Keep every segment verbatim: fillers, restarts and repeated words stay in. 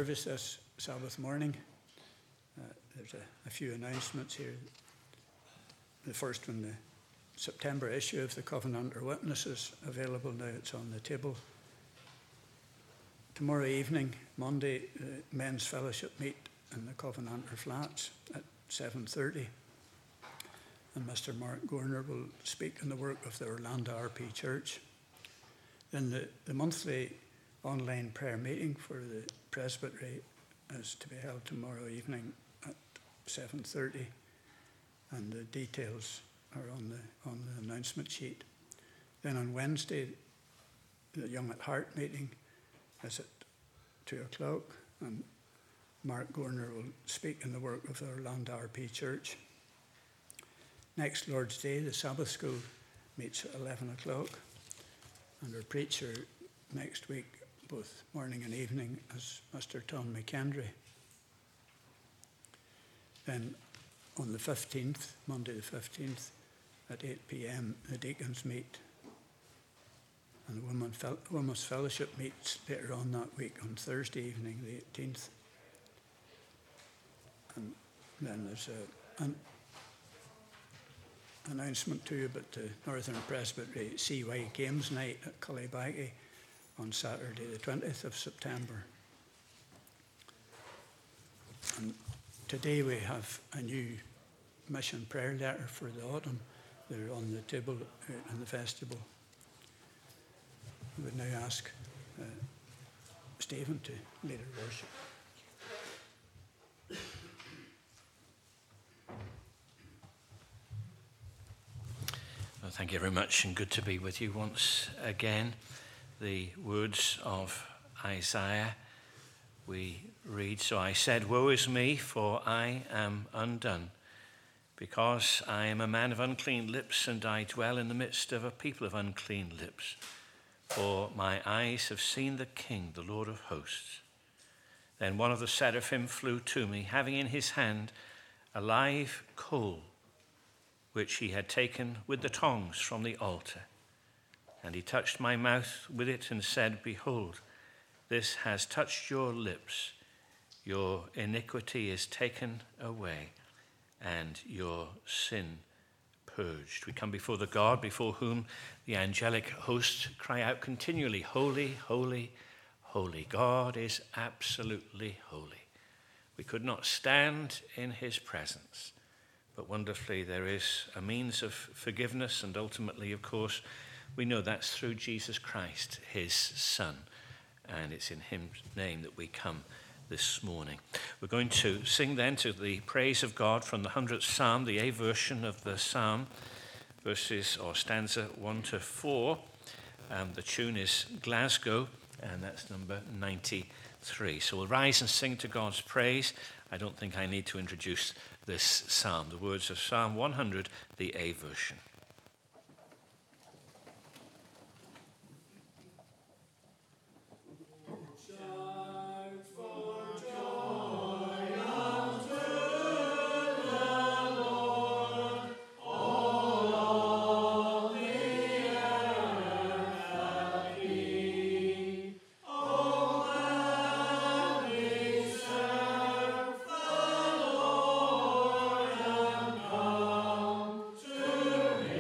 service this Sabbath morning. Uh, there's a, a few announcements here. The first one, the September issue of the Covenanter Witness is available now. It's on the table. Tomorrow evening, Monday, the men's fellowship meet in the Covenanter Flats at seven thirty. And Mister Mark Gorner will speak on the work of the Orlando R P Church. Then the, the monthly online prayer meeting for the presbytery is to be held tomorrow evening at seven thirty. And the details are on the on the announcement sheet. Then on Wednesday, the Young at Heart meeting is at two o'clock, and Mark Gorner will speak in the work of the Orlando R P Church. Next Lord's Day, the Sabbath School meets at eleven o'clock, and our preacher next week, both morning and evening, is Mister Tom McKendry. Then on the fifteenth, Monday the fifteenth, at eight p.m, the deacons meet. And the Women Fel- Women's Fellowship meets later on that week on Thursday evening, the eighteenth. And then there's a, an announcement to you about the Northern Presbytery C Y Games Night at Cullibaggy on Saturday, the twentieth of September. And today we have a new mission prayer letter for the autumn. They're on the table in the vestibule. I would now ask uh, Stephen to lead our worship. Well, thank you very much, and good to be with you once again. The words of Isaiah we read, "So I said, woe is me, for I am undone, because I am a man of unclean lips, and I dwell in the midst of a people of unclean lips. For my eyes have seen the King, the Lord of hosts." Then one of the seraphim flew to me, having in his hand a live coal, which he had taken with the tongs from the altar. And he touched my mouth with it and said, "Behold, this has touched your lips. Your iniquity is taken away, and your sin purged." We come before the God before whom the angelic hosts cry out continually, "Holy, holy, holy." God is absolutely holy. We could not stand in his presence, but wonderfully there is a means of forgiveness, and ultimately, of course, we know that's through Jesus Christ, his Son, and it's in his name that we come this morning. We're going to sing then to the praise of God from the hundredth Psalm, the A version of the Psalm, verses or stanza one to four. Um, the tune is Glasgow, and that's number ninety-three. So we'll rise and sing to God's praise. I don't think I need to introduce this psalm. The words of Psalm one hundred, the A version. To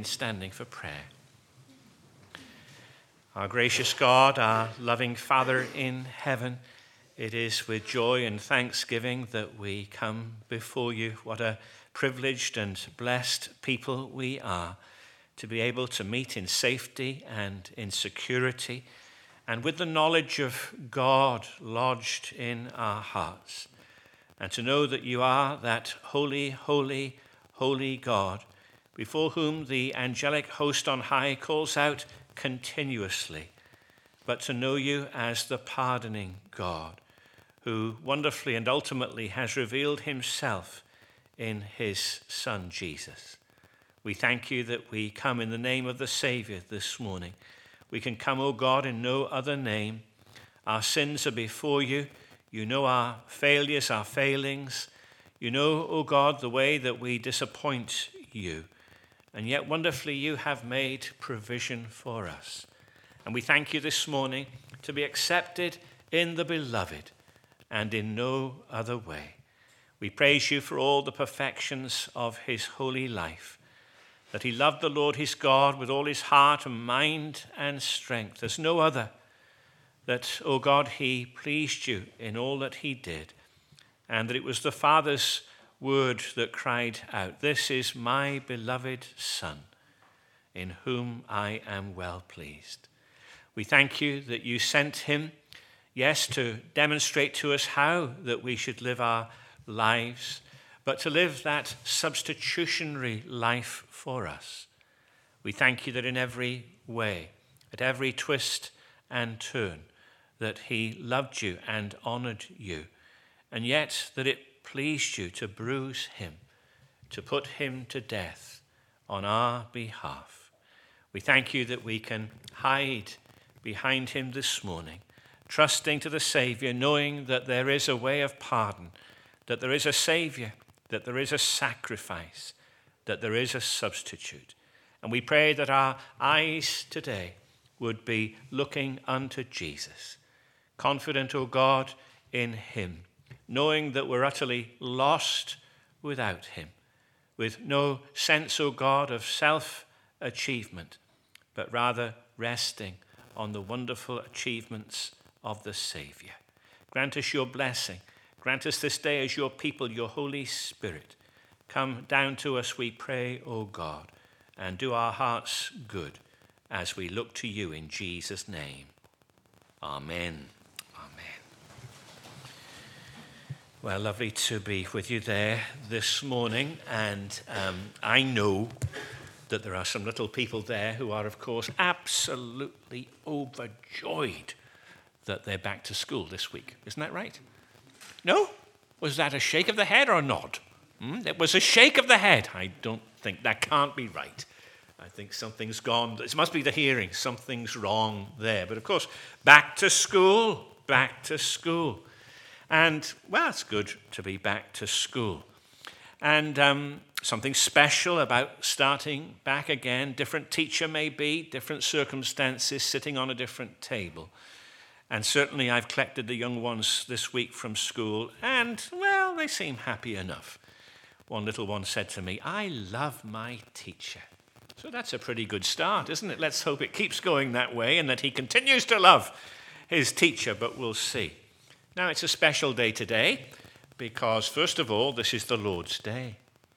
remain standing for prayer. Our gracious God, our loving Father in heaven, it is with joy and thanksgiving that we come before you. What a privileged and blessed people we are to be able to meet in safety and in security and with the knowledge of God lodged in our hearts, and to know that you are that holy, holy, holy God before whom the angelic host on high calls out continuously, but to know you as the pardoning God who wonderfully and ultimately has revealed himself in his Son, Jesus. We thank you that we come in the name of the Savior this morning. We can come, O God, in no other name. Our sins are before you. You know our failures, our failings. You know, O God, the way that we disappoint you. And yet wonderfully you have made provision for us. And we thank you this morning to be accepted in the beloved and in no other way. We praise you for all the perfections of his holy life, that he loved the Lord his God with all his heart and mind and strength. There's no other. That, O God, he pleased you in all that he did, and that it was the Father's word that cried out, "This is my beloved Son, in whom I am well pleased." We thank you that you sent him, yes, to demonstrate to us how that we should live our lives, but to live that substitutionary life for us. We thank you that in every way, at every twist and turn, that he loved you and honored you, and yet that it pleased you to bruise him, to put him to death on our behalf. We thank you that we can hide behind him this morning, trusting to the Savior, knowing that there is a way of pardon, that there is a Savior, that there is a sacrifice, that there is a substitute. And we pray that our eyes today would be looking unto Jesus, confident, O God, in him, knowing that we're utterly lost without him, with no sense, O God, of self-achievement, but rather resting on the wonderful achievements of the Savior. Grant us your blessing. Grant us this day as your people, your Holy Spirit. Come down to us, we pray, O God, and do our hearts good as we look to you in Jesus' name. Amen. Amen. Well, lovely to be with you there this morning, and um, I know that there are some little people there who are, of course, absolutely overjoyed that they're back to school this week. Isn't that right? No? Was that a shake of the head or a nod? Hmm? It was a shake of the head. I don't think that can't be right. I think something's gone. It must be the hearing. Something's wrong there. But of course, back to school, back to school. And, well, it's good to be back to school. And um, something special about starting back again. Different teacher maybe, different circumstances, sitting on a different table. And certainly I've collected the young ones this week from school, and, well, they seem happy enough. One little one said to me, "I love my teacher." So that's a pretty good start, isn't it? Let's hope it keeps going that way and that he continues to love his teacher, but we'll see. Now, it's a special day today because, first of all, this is the Lord's Day.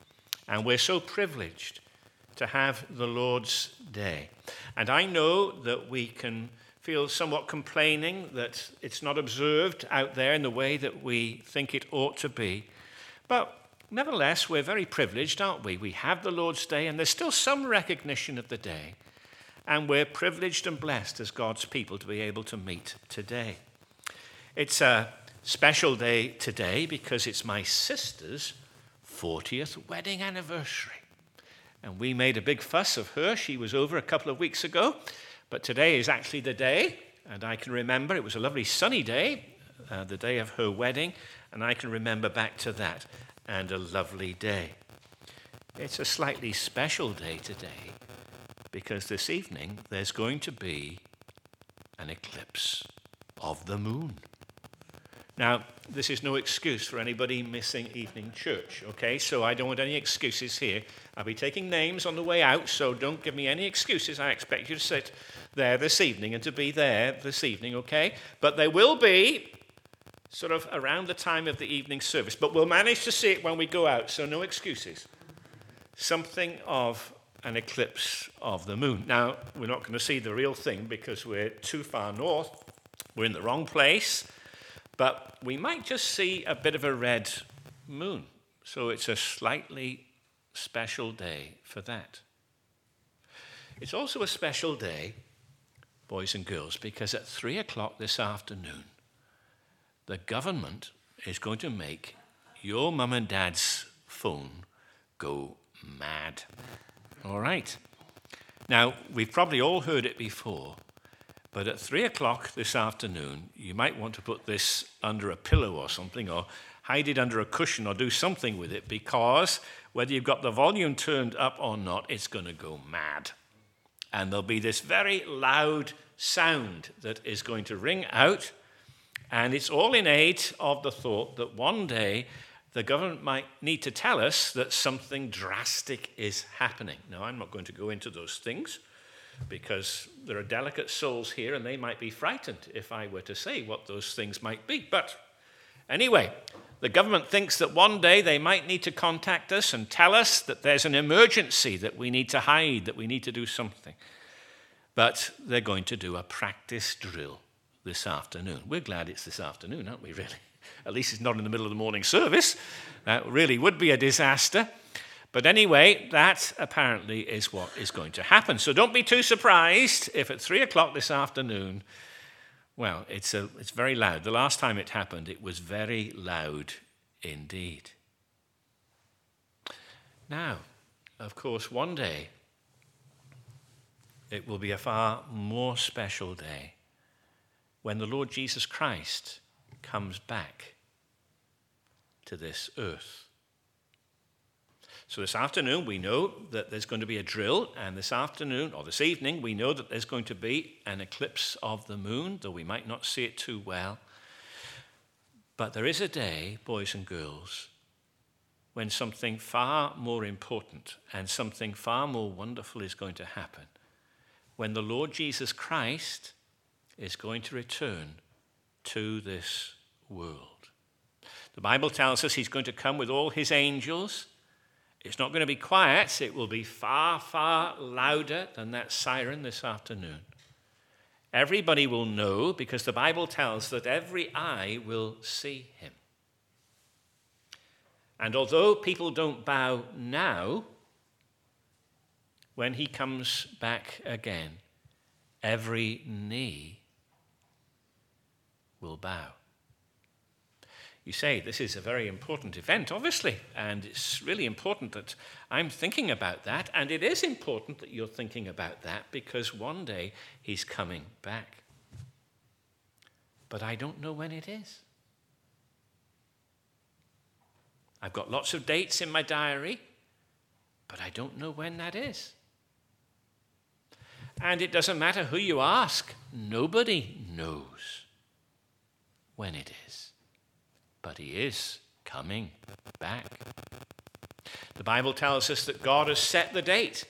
And we're so privileged to have the Lord's Day. And I know that we can feel somewhat complaining that it's not observed out there in the way that we think it ought to be. But nevertheless, we're very privileged, aren't we? We have the Lord's Day, and there's still some recognition of the day. And we're privileged and blessed as God's people to be able to meet today. It's a special day today because it's my sister's fortieth wedding anniversary. And we made a big fuss of her. She was over a couple of weeks ago. But today is actually the day, and I can remember it was a lovely sunny day, uh, the day of her wedding, and I can remember back to that, and a lovely day. It's a slightly special day today, because this evening there's going to be an eclipse of the moon. Now, this is no excuse for anybody missing evening church, okay? So I don't want any excuses here. I'll be taking names on the way out, so don't give me any excuses. I expect you to sit there this evening and to be there this evening, okay? But there will be sort of around the time of the evening service, but we'll manage to see it when we go out, so no excuses. Something of an eclipse of the moon. Now, we're not going to see the real thing because we're too far north. We're in the wrong place. But we might just see a bit of a red moon. So it's a slightly special day for that. It's also a special day, boys and girls, because at three o'clock this afternoon, the government is going to make your mum and dad's phone go mad. All right. Now, we've probably all heard it before. But at three o'clock this afternoon, you might want to put this under a pillow or something, or hide it under a cushion, or do something with it, because whether you've got the volume turned up or not, it's going to go mad. And there'll be this very loud sound that is going to ring out, and it's all in aid of the thought that one day the government might need to tell us that something drastic is happening. Now, I'm not going to go into those things, because there are delicate souls here and they might be frightened if I were to say what those things might be. But anyway, the government thinks that one day they might need to contact us and tell us that there's an emergency, that we need to hide, that we need to do something. But they're going to do a practice drill this afternoon. We're glad it's this afternoon, aren't we, really? At least it's not in the middle of the morning service. That really would be a disaster. But anyway, that apparently is what is going to happen. So don't be too surprised if at three o'clock this afternoon, well, it's a, it's very loud. The last time it happened, it was very loud indeed. Now, of course, one day, it will be a far more special day when the Lord Jesus Christ comes back to this earth. So this afternoon, we know that there's going to be a drill, and this afternoon, or this evening, we know that there's going to be an eclipse of the moon, though we might not see it too well. But there is a day, boys and girls, when something far more important and something far more wonderful is going to happen, when the Lord Jesus Christ is going to return to this world. The Bible tells us he's going to come with all his angels. It's not going to be quiet. It will be far, far louder than that siren this afternoon. Everybody will know, because the Bible tells that every eye will see him. And although people don't bow now, when he comes back again, every knee will bow. You say, this is a very important event, obviously, and it's really important that I'm thinking about that, and it is important that you're thinking about that, because one day he's coming back. But I don't know when it is. I've got lots of dates in my diary, but I don't know when that is. And it doesn't matter who you ask, nobody knows when it is. But he is coming back. The Bible tells us that God has set the date.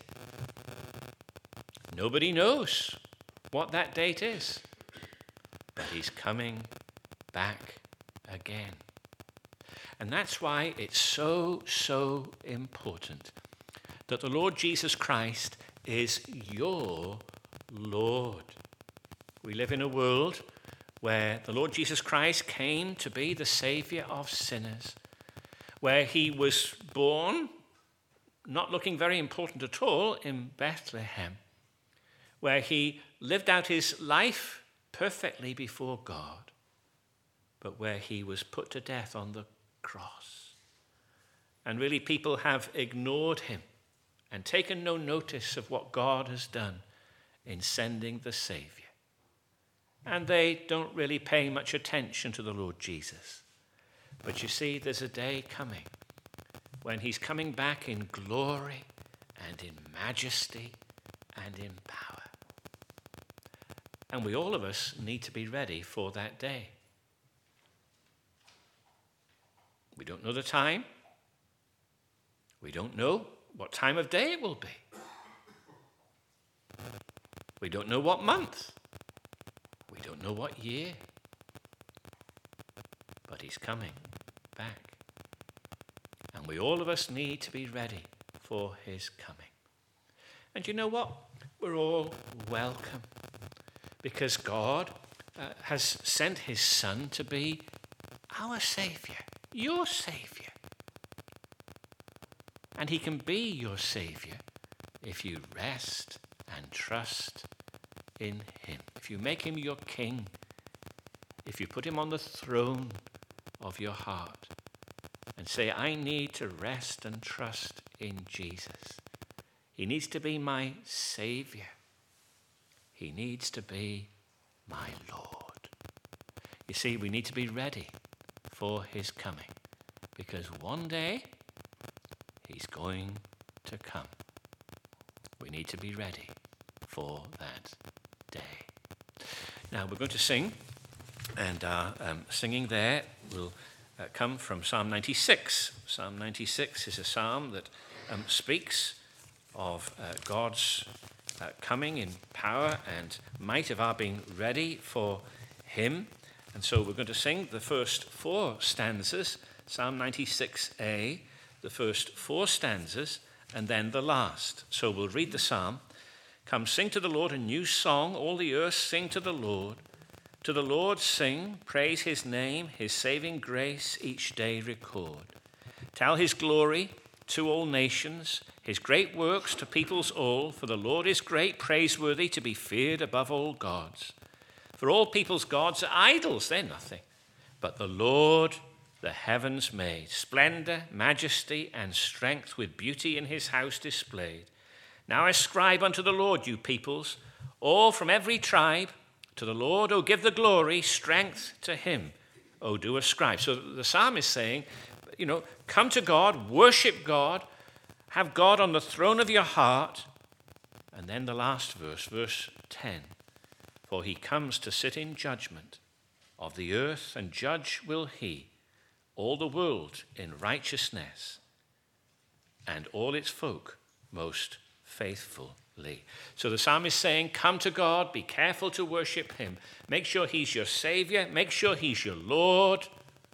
Nobody knows what that date is. But he's coming back again. And that's why it's so, so important that the Lord Jesus Christ is your Lord. We live in a world where the Lord Jesus Christ came to be the Savior of sinners, where he was born, not looking very important at all, in Bethlehem, where he lived out his life perfectly before God, but where he was put to death on the cross. And really, people have ignored him and taken no notice of what God has done in sending the Savior. And they don't really pay much attention to the Lord Jesus. But you see, there's a day coming when he's coming back in glory and in majesty and in power. And we, all of us, need to be ready for that day. We don't know the time. We don't know what time of day it will be. We don't know what month. We don't know what year. But he's coming back. And we all of us need to be ready for his coming. And you know what? We're all welcome. Because God uh, has sent his Son to be our Saviour, your Saviour. And he can be your Saviour if you rest and trust in him. If you make him your King, if you put him on the throne of your heart and say, I need to rest and trust in Jesus. He needs to be my Saviour. He needs to be my Lord. You see, we need to be ready for his coming, because one day he's going to come. We need to be ready for that day. Now we're going to sing, and our um, singing there will uh, come from Psalm ninety-six. Psalm ninety-six is a psalm that um, speaks of uh, God's uh, coming in power and might, of our being ready for him. And so we're going to sing the first four stanzas, Psalm ninety-six A, the first four stanzas, and then the last. So we'll read the psalm. Come, sing to the Lord a new song, all the earth sing to the Lord. To the Lord sing, praise his name, his saving grace each day record. Tell his glory to all nations, his great works to peoples all, for the Lord is great, praiseworthy, to be feared above all gods. For all people's gods are idols, they're nothing. But the Lord the heavens made, splendor, majesty, and strength with beauty in his house displayed. Now ascribe unto the Lord, you peoples, all from every tribe, to the Lord, O give the glory, strength to him, O do ascribe. So the psalm is saying, you know, come to God, worship God, have God on the throne of your heart. And then the last verse, verse ten. For he comes to sit in judgment of the earth, and judge will he all the world in righteousness, and all its folk most faithfully. So the psalm is saying, come to God, be careful to worship him. Make sure he's your Saviour, make sure he's your Lord,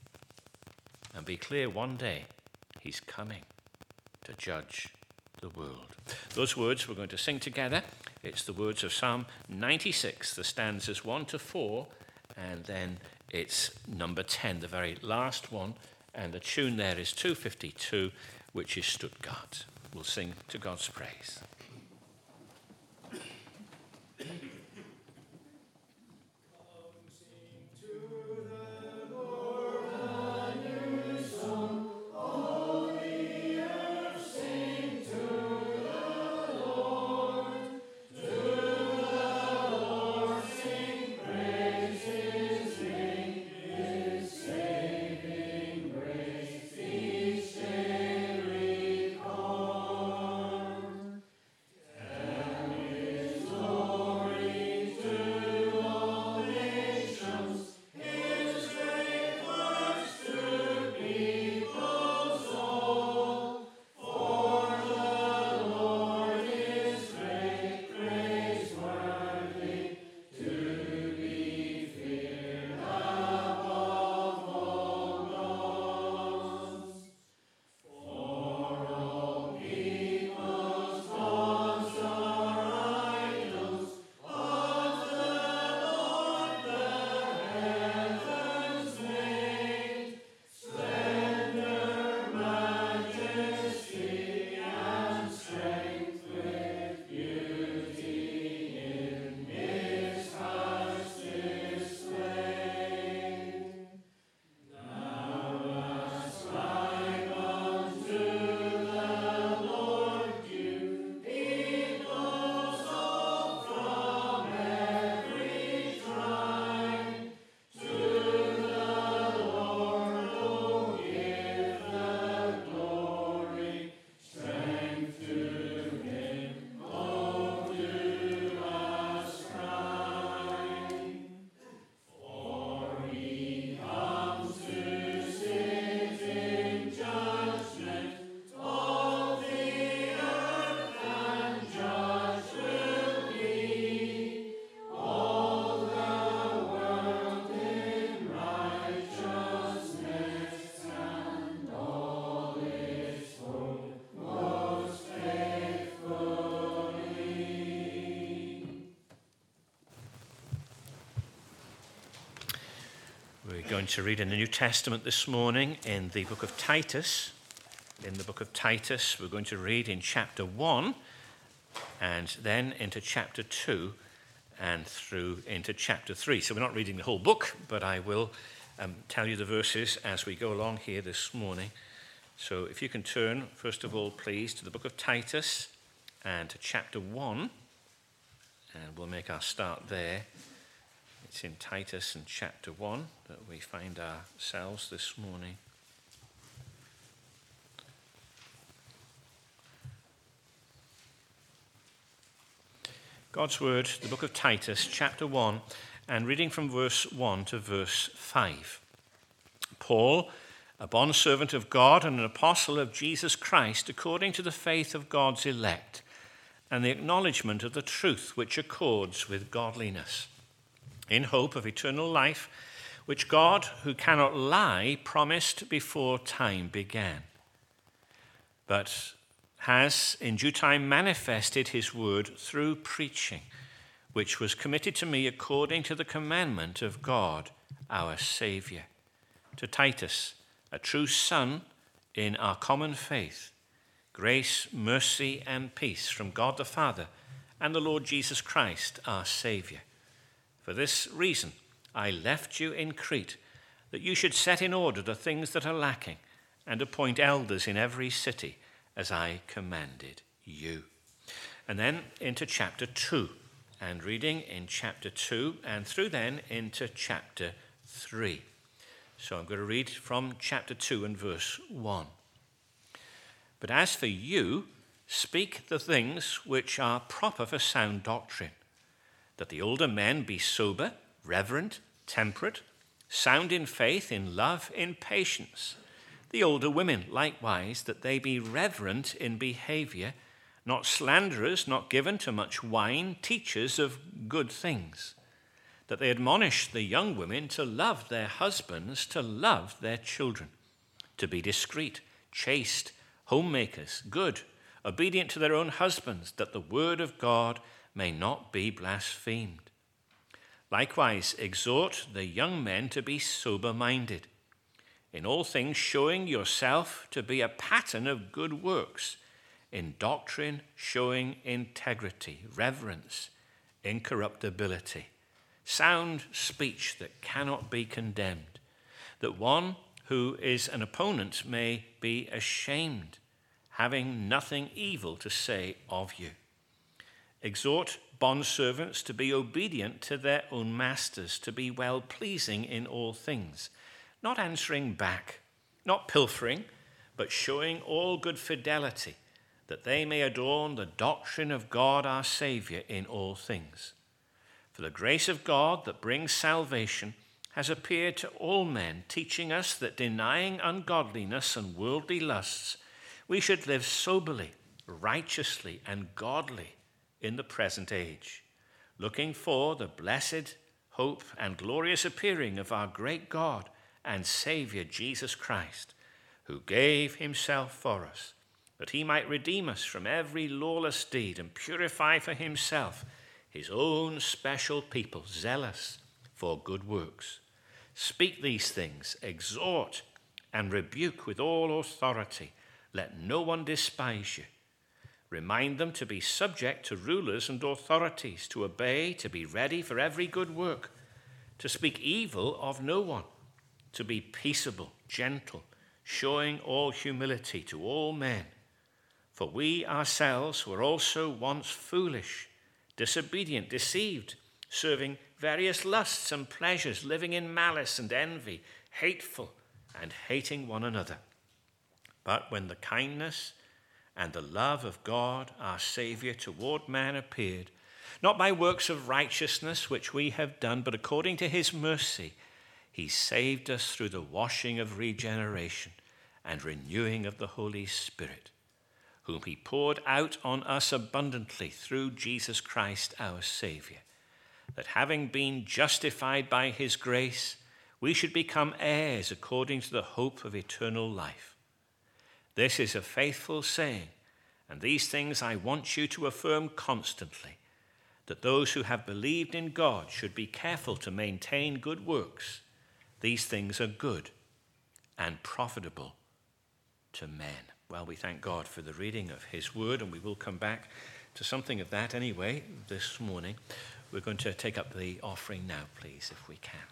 and be clear, one day he's coming to judge the world. Those words we're going to sing together. It's the words of Psalm ninety-six, the stanzas one to four, and then it's number ten, the very last one, and the tune there is two fifty-two, which is Stuttgart. We'll sing to God's praise. going to read in the New Testament this morning in the book of Titus. In the book of Titus, we're going to read in chapter one and then into chapter two and through into chapter three. So we're not reading the whole book, but I will um, tell you the verses as we go along here this morning. So if you can turn, first of all, please, to the book of Titus and to chapter one, and we'll make our start there. It's in Titus and chapter one that we find ourselves this morning. God's Word, the book of Titus, chapter one, and reading from verse one to verse five. Paul, a bondservant of God and an apostle of Jesus Christ, according to the faith of God's elect, and the acknowledgement of the truth which accords with godliness, in hope of eternal life, which God, who cannot lie, promised before time began, but has in due time manifested his word through preaching, which was committed to me according to the commandment of God, our Saviour. To Titus, a true son in our common faith, grace, mercy, and peace from God the Father and the Lord Jesus Christ, our Saviour. For this reason I left you in Crete, that you should set in order the things that are lacking, and appoint elders in every city, as I commanded you. And then into chapter two, and reading in chapter two, and through then into chapter three. So I'm going to read from chapter two and verse one. But as for you, speak the things which are proper for sound doctrine, that the older men be sober, reverent, temperate, sound in faith, in love, in patience. The older women likewise, that they be reverent in behavior, not slanderers, not given to much wine, teachers of good things, that they admonish the young women to love their husbands, to love their children, to be discreet, chaste, homemakers, good, obedient to their own husbands, that the word of God may not be blasphemed. Likewise, exhort the young men to be sober-minded, in all things showing yourself to be a pattern of good works, in doctrine showing integrity, reverence, incorruptibility, sound speech that cannot be condemned, that one who is an opponent may be ashamed, having nothing evil to say of you. Exhort bondservants to be obedient to their own masters, to be well-pleasing in all things, not answering back, not pilfering, but showing all good fidelity, that they may adorn the doctrine of God our Saviour in all things. For the grace of God that brings salvation has appeared to all men, teaching us that denying ungodliness and worldly lusts, we should live soberly, righteously, and godly in the present age, looking for the blessed hope and glorious appearing of our great God and Saviour Jesus Christ, who gave himself for us, that he might redeem us from every lawless deed and purify for himself his own special people, zealous for good works. Speak these things, exhort and rebuke with all authority. Let no one despise you. Remind them to be subject to rulers and authorities, to obey, to be ready for every good work, to speak evil of no one, to be peaceable, gentle, showing all humility to all men. For we ourselves were also once foolish, disobedient, deceived, serving various lusts and pleasures, living in malice and envy, hateful and hating one another. But when the kindness and the love of God, our Saviour, toward man appeared, not by works of righteousness which we have done, but according to his mercy, he saved us through the washing of regeneration and renewing of the Holy Spirit, whom he poured out on us abundantly through Jesus Christ our Saviour, that having been justified by his grace, we should become heirs according to the hope of eternal life. This is a faithful saying, and these things I want you to affirm constantly, that those who have believed in God should be careful to maintain good works. These things are good and profitable to men. Well, we thank God for the reading of his word, and we will come back to something of that anyway this morning. We're going to take up the offering now, please, if we can.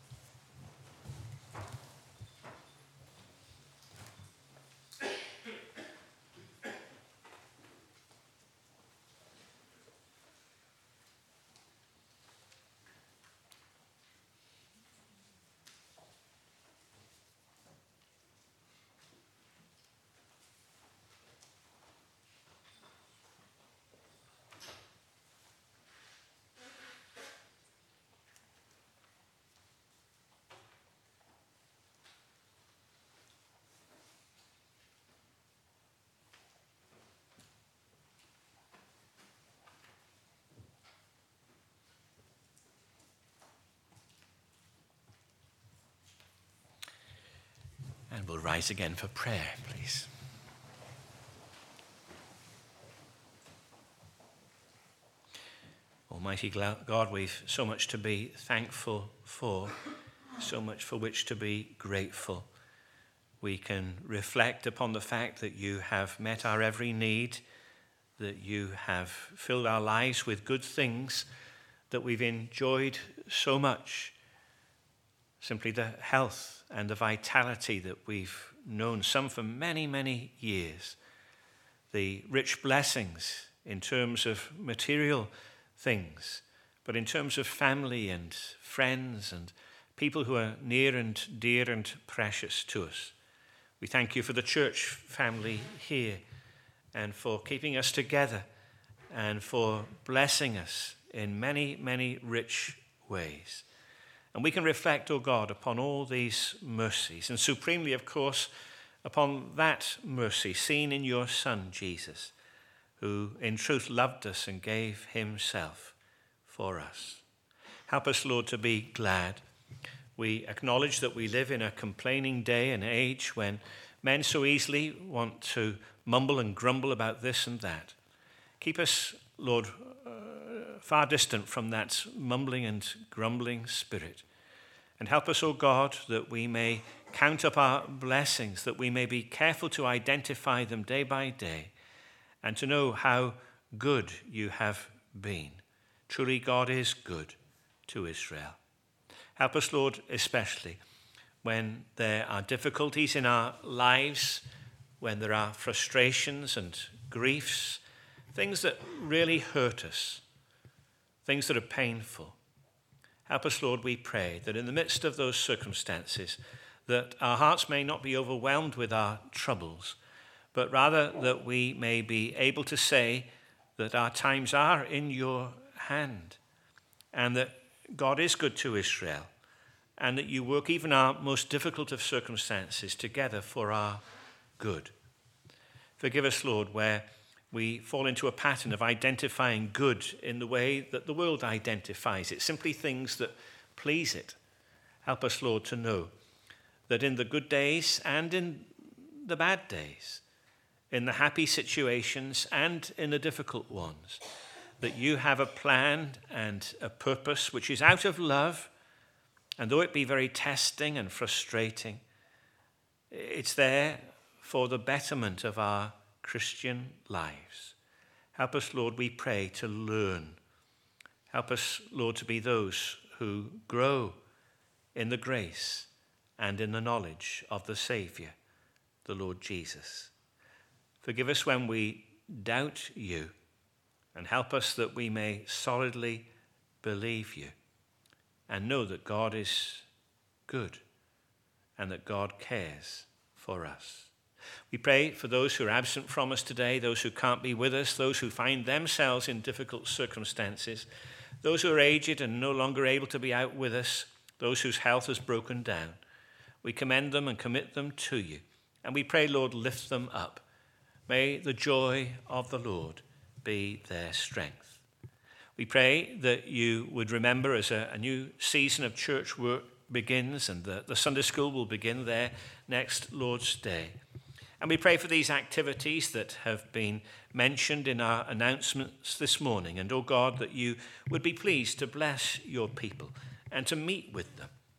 And we'll rise again for prayer, please. Almighty God, we've so much to be thankful for, so much for which to be grateful. We can reflect upon the fact that you have met our every need, that you have filled our lives with good things, that we've enjoyed so much. Simply the health and the vitality that we've known, some for many, many years. The rich blessings in terms of material things, but in terms of family and friends and people who are near and dear and precious to us. We thank you for the church family here and for keeping us together and for blessing us in many, many rich ways. And we can reflect, O God, upon all these mercies, and supremely, of course, upon that mercy seen in your Son, Jesus, who in truth loved us and gave himself for us. Help us, Lord, to be glad. We acknowledge that we live in a complaining day and age when men so easily want to mumble and grumble about this and that. Keep us, Lord, far distant from that mumbling and grumbling spirit. And help us, O God, that we may count up our blessings, that we may be careful to identify them day by day, and to know how good you have been. Truly, God is good to Israel. Help us, Lord, especially when there are difficulties in our lives, when there are frustrations and griefs, things that really hurt us, things that are painful. Help us, Lord, we pray, that in the midst of those circumstances, that our hearts may not be overwhelmed with our troubles, but rather that we may be able to say that our times are in your hand, and that God is good to Israel, and that you work even our most difficult of circumstances together for our good. Forgive us, Lord, where we fall into a pattern of identifying good in the way that the world identifies it, simply things that please it. Help us, Lord, to know that in the good days and in the bad days, in the happy situations and in the difficult ones, that you have a plan and a purpose which is out of love, and though it be very testing and frustrating, it's there for the betterment of our Christian lives. Help us, Lord, we pray, to learn. Help us, Lord, to be those who grow in the grace and in the knowledge of the Saviour, the Lord Jesus. Forgive us when we doubt you, and help us that we may solidly believe you and know that God is good and that God cares for us. We pray for those who are absent from us today, those who can't be with us, those who find themselves in difficult circumstances, those who are aged and no longer able to be out with us, those whose health has broken down. We commend them and commit them to you. And we pray, Lord, lift them up. May the joy of the Lord be their strength. We pray that you would remember as a, a new season of church work begins, and the, the Sunday school will begin there next Lord's Day. And we pray for these activities that have been mentioned in our announcements this morning. And, oh God, that you would be pleased to bless your people and to meet with them,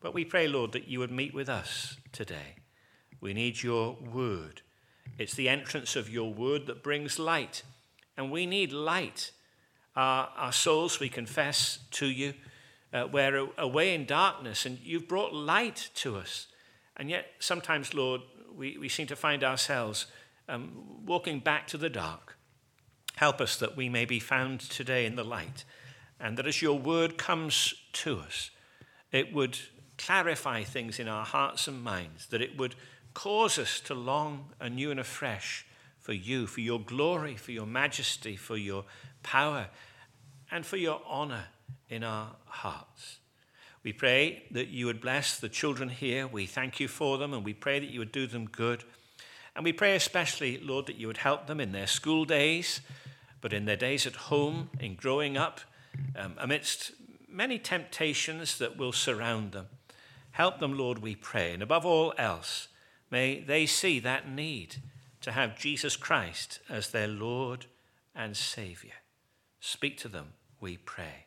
But we pray, Lord, that you would meet with us today. We need your word. It's the entrance of your word that brings light. And we need light. Our, our souls, we confess to you, uh, we're away in darkness, and you've brought light to us. And yet sometimes, Lord, we, we seem to find ourselves um, walking back to the dark. Help us that we may be found today in the light, and that as your word comes to us, it would clarify things in our hearts and minds, that it would cause us to long anew and afresh for you, for your glory, for your majesty, for your power, and for your honor in our hearts. We pray that you would bless the children here. We thank you for them, and we pray that you would do them good. And we pray especially, Lord, that you would help them in their school days, but in their days at home, in growing up, um, amidst many temptations that will surround them. Help them, Lord, we pray. And above all else, may they see that need to have Jesus Christ as their Lord and Savior. Speak to them, we pray.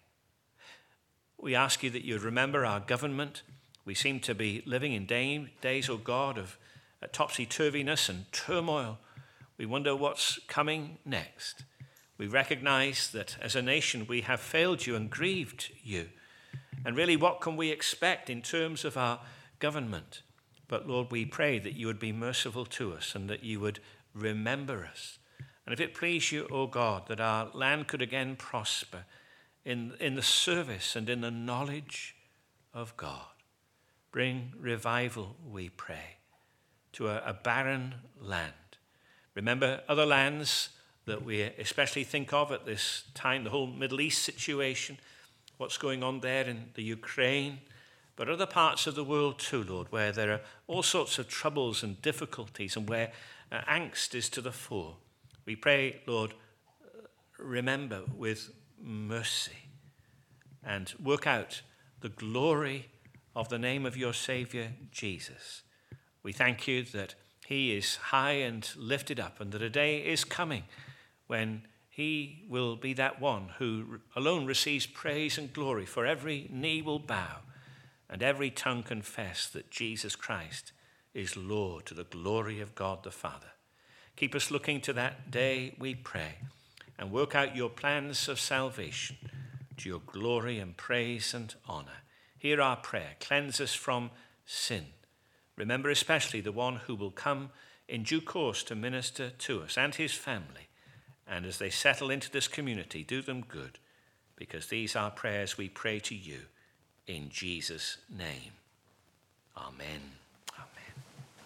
We ask you that you would remember our government. We seem to be living in day, days, O God, of uh, topsy-turviness and turmoil. We wonder what's coming next. We recognize that as a nation we have failed you and grieved you. And really, what can we expect in terms of our government? But Lord, we pray that you would be merciful to us and that you would remember us. And if it please you, O God, that our land could again prosper in, in the service and in the knowledge of God. Bring revival, we pray, to a, a barren land. Remember other lands that we especially think of at this time, the whole Middle East situation, what's going on there in the Ukraine, but other parts of the world too, Lord, where there are all sorts of troubles and difficulties and where uh, angst is to the fore. We pray, Lord, remember with mercy and work out the glory of the name of your Savior, Jesus. We thank you that he is high and lifted up, and that a day is coming when he will be that one who alone receives praise and glory, for every knee will bow and every tongue confess that Jesus Christ is Lord, to the glory of God the Father. Keep us looking to that day, we pray, and work out your plans of salvation to your glory and praise and honor. Hear our prayer. Cleanse us from sin. Remember especially the one who will come in due course to minister to us and his family. And as they settle into this community, do them good, because these are prayers we pray to you in Jesus' name. Amen. Amen.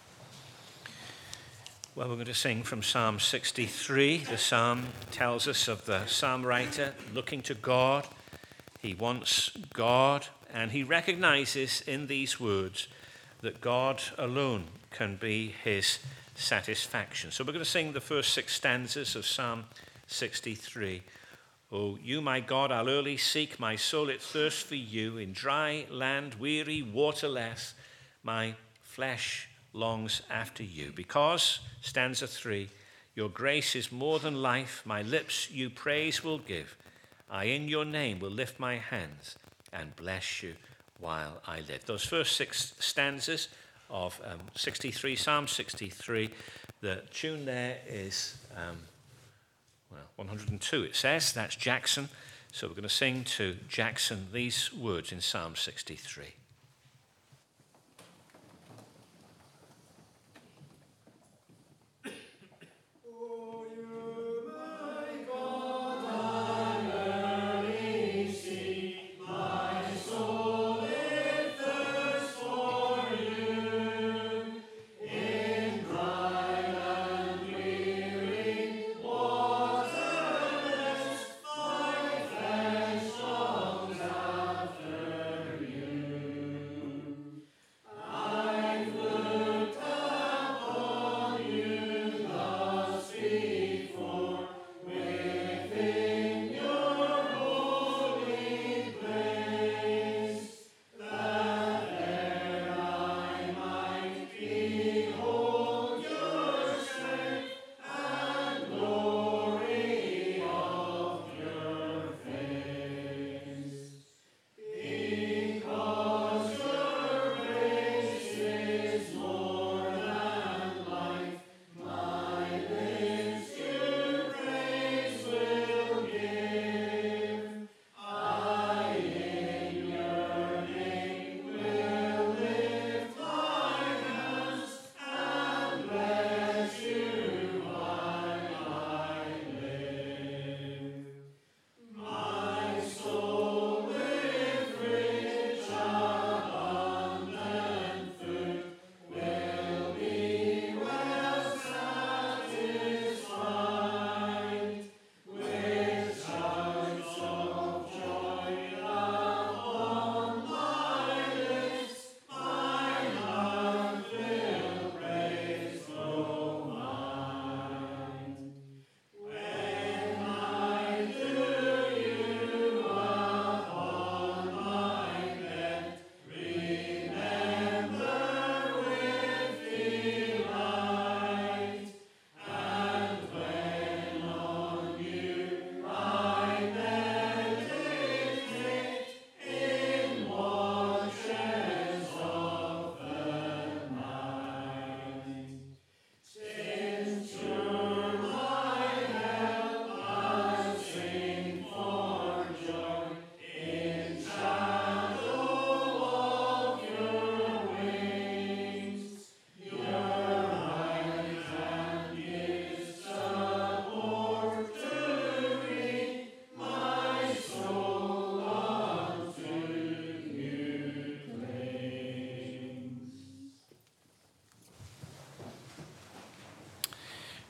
Well, we're going to sing from Psalm sixty-three. The psalm tells us of the psalm writer looking to God. He wants God, and he recognizes in these words that God alone can be his satisfaction. So we're going to sing the first six stanzas of Psalm sixty-three. O you, my God, I'll early seek, my soul it thirsts for you. In dry land, weary, waterless, my flesh longs after you. Because, stanza three, your grace is more than life, my lips you praise will give. I in your name will lift my hands and bless you while I live. Those first six stanzas of um, sixty-three, Psalm sixty-three, the tune there is, um, well, one hundred two it says, that's Jackson. So we're going to sing to Jackson these words in Psalm sixty-three. After you.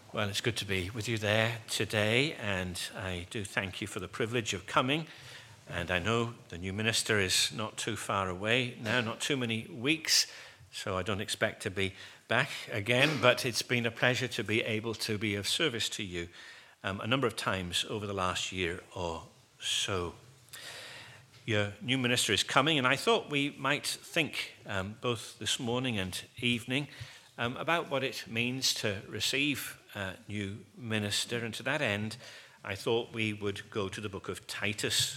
Well, it's good to be with you there today, and I do thank you for the privilege of coming. And I know the new minister is not too far away now, not too many weeks, so I don't expect to be back again, but it's been a pleasure to be able to be of service to you um, a number of times over the last year or so. Your new minister is coming, and I thought we might think um, both this morning and evening um, about what it means to receive a new minister, and to that end, I thought we would go to the book of Titus.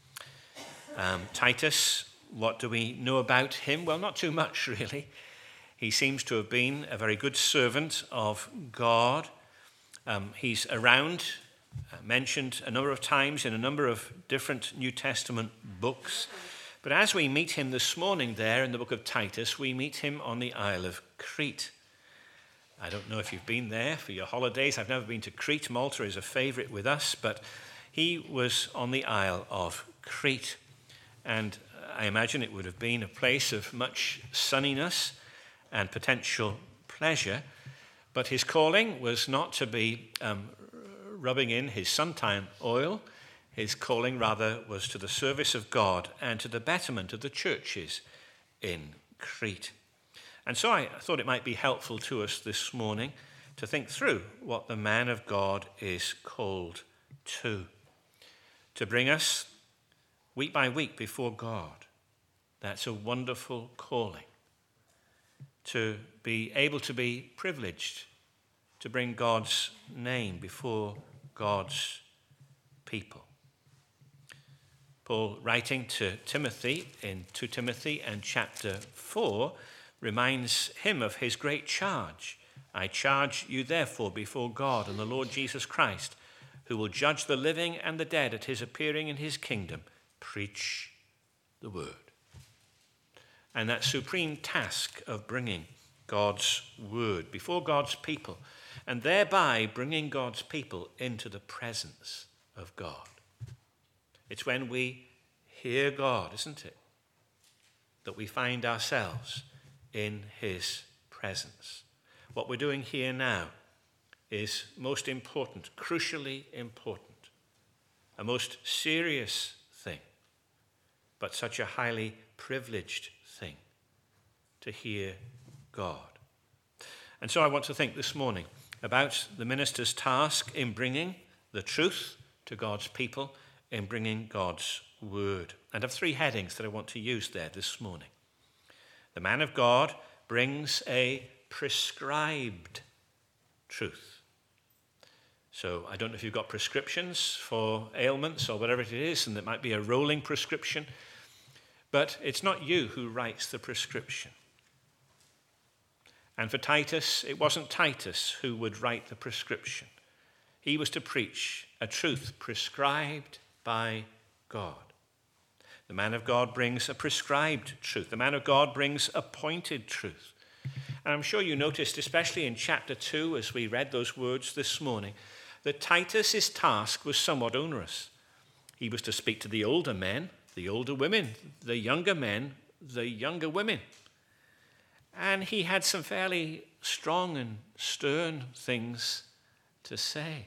Um, Titus, what do we know about him? Well, not too much, really. He seems to have been a very good servant of God. Um, he's around, uh, mentioned a number of times in a number of different New Testament books. But as we meet him this morning there in the book of Titus, we meet him on the Isle of Crete. I don't know if you've been there for your holidays. I've never been to Crete. Malta is a favorite with us, but he was on the Isle of Crete. And I imagine it would have been a place of much sunniness and potential pleasure. But his calling was not to be um, rubbing in his suntan oil. His calling rather was to the service of God and to the betterment of the churches in Crete. And so I thought it might be helpful to us this morning to think through what the man of God is called to. To bring us week by week before God. That's a wonderful calling. To be able to be privileged to bring God's name before God's people. Paul, writing to Timothy in Second Timothy and chapter four, reminds him of his great charge. I charge you therefore before God and the Lord Jesus Christ, who will judge the living and the dead at his appearing in his kingdom. Preach the word. And that supreme task of bringing God's word before God's people, and thereby bringing God's people into the presence of God. It's when we hear God, isn't it, that we find ourselves in his presence. What we're doing here now is most important, crucially important, a most serious thing, but such a highly privileged thing to hear God. And so I want to think this morning about the minister's task in bringing the truth to God's people, in bringing God's word. And I have three headings that I want to use there this morning. The man of God brings a prescribed truth. So I don't know if you've got prescriptions for ailments or whatever it is, and it might be a rolling prescription, but it's not you who writes the prescription. And for Titus, it wasn't Titus who would write the prescription. He was to preach a truth prescribed by God. The man of God brings a prescribed truth. The man of God brings appointed truth. And I'm sure you noticed, especially in chapter two, as we read those words this morning, that Titus's task was somewhat onerous. He was to speak to the older men, the older women, the younger men, the younger women. And he had some fairly strong and stern things to say.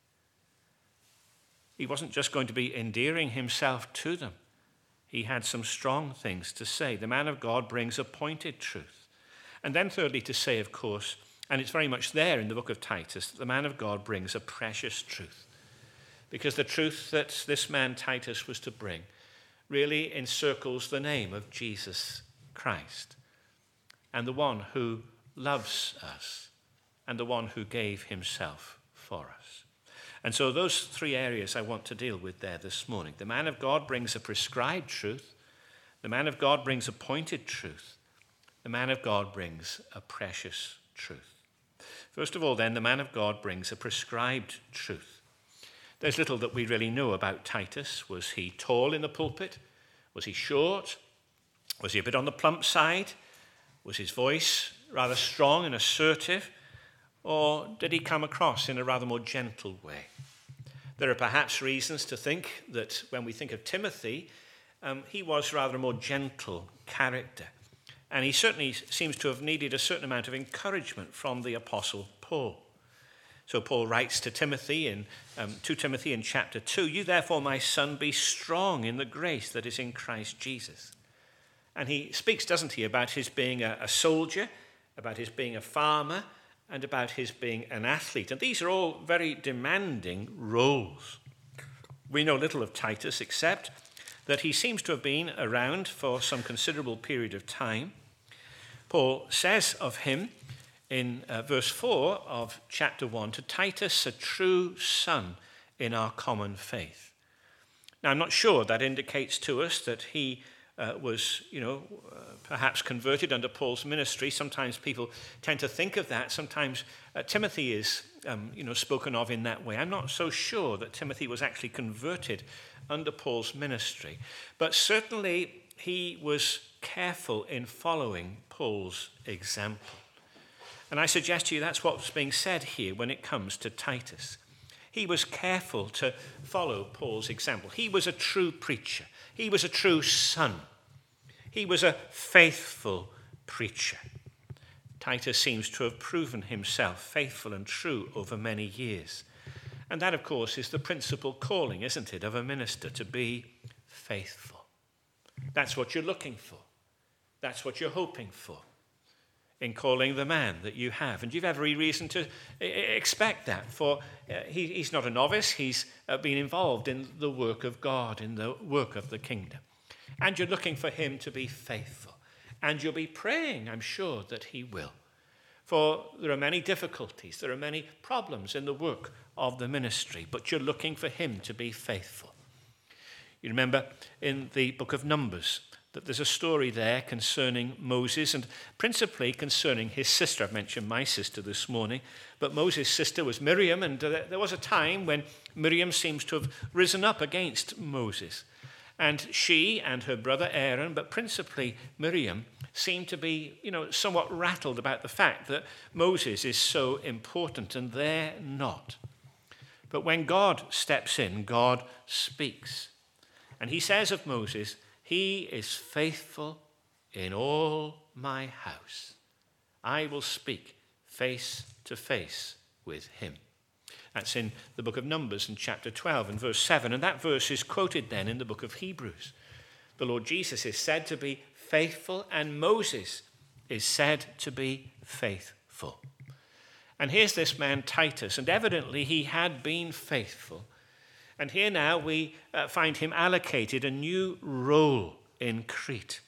He wasn't just going to be endearing himself to them. He had some strong things to say. The man of God brings appointed truth. And then thirdly to say, of course, and it's very much there in the book of Titus, that the man of God brings a precious truth. Because the truth that this man Titus was to bring really encircles the name of Jesus Christ, and the one who loves us, and the one who gave himself for us. And so those three areas I want to deal with there this morning. The man of God brings a prescribed truth. The man of God brings appointed truth. The man of God brings a precious truth. First of all, then, the man of God brings a prescribed truth. There's little that we really know about Titus. Was he tall in the pulpit? Was he short? Was he a bit on the plump side? Was his voice rather strong and assertive? Or did he come across in a rather more gentle way? There are perhaps reasons to think that when we think of Timothy, um, he was rather a more gentle character. And he certainly seems to have needed a certain amount of encouragement from the Apostle Paul. So Paul writes to Timothy in um, two Timothy in chapter two, "You therefore, my son, be strong in the grace that is in Christ Jesus." And he speaks, doesn't he, about his being a, a soldier, about his being a farmer, and about his being an athlete. And these are all very demanding roles. We know little of Titus except that he seems to have been around for some considerable period of time. Paul says of him in uh, verse four of chapter one, to Titus, a true son in our common faith. Now, I'm not sure that indicates to us that he uh, was, you know, uh, perhaps converted under Paul's ministry. Sometimes people tend to think of that. Sometimes uh, Timothy is, um, you know, spoken of in that way. I'm not so sure that Timothy was actually converted under Paul's ministry. But certainly he was careful in following Paul's example. And I suggest to you that's what's being said here when it comes to Titus. He was careful to follow Paul's example. He was a true preacher. He was a true son. He was a faithful preacher. Titus seems to have proven himself faithful and true over many years. And that, of course, is the principal calling, isn't it, of a minister, to be faithful. That's what you're looking for. That's what you're hoping for in calling the man that you have. And you've every reason to expect that, for uh, he, he's not a novice. He's uh, been involved in the work of God, in the work of the kingdom. And you're looking for him to be faithful. And you'll be praying, I'm sure, that he will. For there are many difficulties, there are many problems in the work of the ministry, but you're looking for him to be faithful. You remember in the book of Numbers that there's a story there concerning Moses and principally concerning his sister. I've mentioned my sister this morning, but Moses' sister was Miriam, and uh, there was a time when Miriam seems to have risen up against Moses. And she and her brother Aaron, but principally Miriam, seem to be, you know, somewhat rattled about the fact that Moses is so important and they're not. But when God steps in, God speaks. And he says of Moses, "He is faithful in all my house. I will speak face to face with him." That's in the book of Numbers in chapter twelve and verse seven. And that verse is quoted then in the book of Hebrews. The Lord Jesus is said to be faithful, and Moses is said to be faithful. And here's this man Titus, and evidently he had been faithful. And here now we uh, find him allocated a new role in Crete.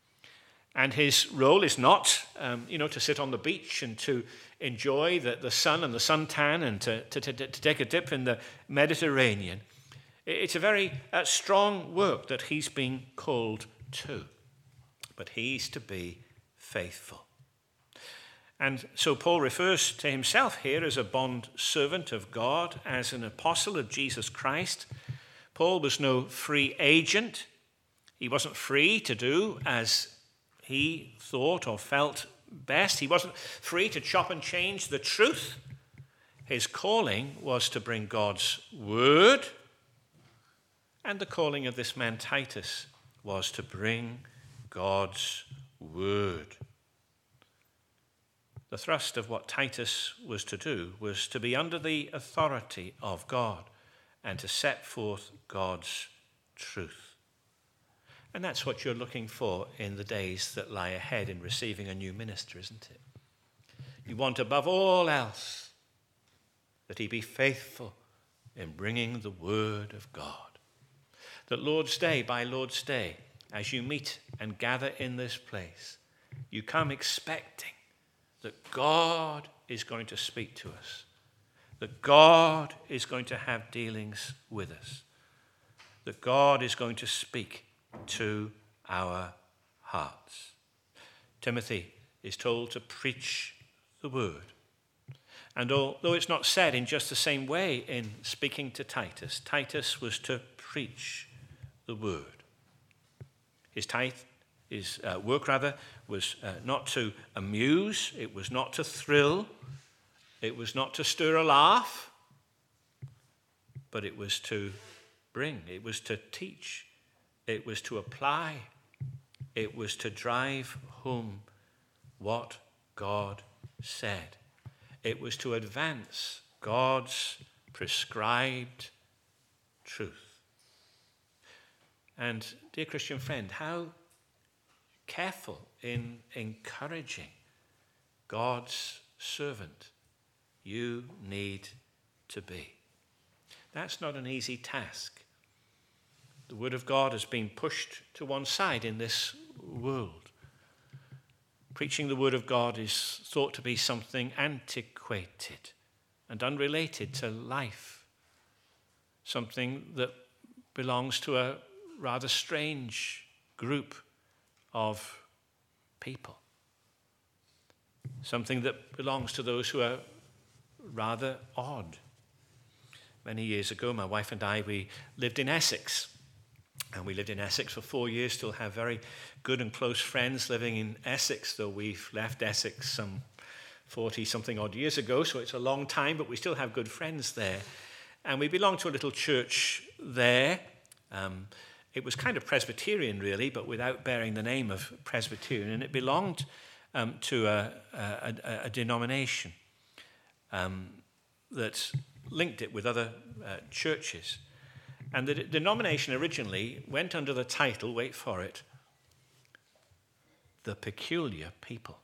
And his role is not, um, you know, to sit on the beach and to enjoy the, the sun and the suntan and to, to, to, to take a dip in the Mediterranean. It's a very uh, strong work that he's being called to. But he's to be faithful. And so Paul refers to himself here as a bond servant of God, as an apostle of Jesus Christ. Paul was no free agent. He wasn't free to do as he thought or felt best. He wasn't free to chop and change the truth. His calling was to bring God's word. And the calling of this man Titus was to bring God's word. The thrust of what Titus was to do was to be under the authority of God and to set forth God's truth. And that's what you're looking for in the days that lie ahead in receiving a new minister, isn't it? You want above all else that he be faithful in bringing the word of God. That Lord's Day by Lord's Day, as you meet and gather in this place, you come expecting that God is going to speak to us, that God is going to have dealings with us, that God is going to speak to our hearts. Timothy is told to preach the word. And although it's not said in just the same way in speaking to Titus, Titus was to preach the word. His tithe His uh, work, rather, was uh, not to amuse, it was not to thrill, it was not to stir a laugh, but it was to bring, it was to teach, it was to apply, it was to drive home what God said. It was to advance God's prescribed truth. And, dear Christian friend, how careful in encouraging God's servant you need to be. That's not an easy task. The word of God has been pushed to one side in this world. Preaching the word of God is thought to be something antiquated and unrelated to life, something that belongs to a rather strange group of people, something that belongs to those who are rather odd. Many years ago, my wife and I, we lived in Essex. And we lived in Essex for four years, still have very good and close friends living in Essex, though we've left Essex some forty-something odd years ago, so it's a long time, but we still have good friends there. And we belonged to a little church there. Um, it was kind of Presbyterian, really, but without bearing the name of Presbyterian, and it belonged um, to a, a, a, a denomination um, that linked it with other uh, churches. And the denomination originally went under the title, wait for it, the Peculiar People.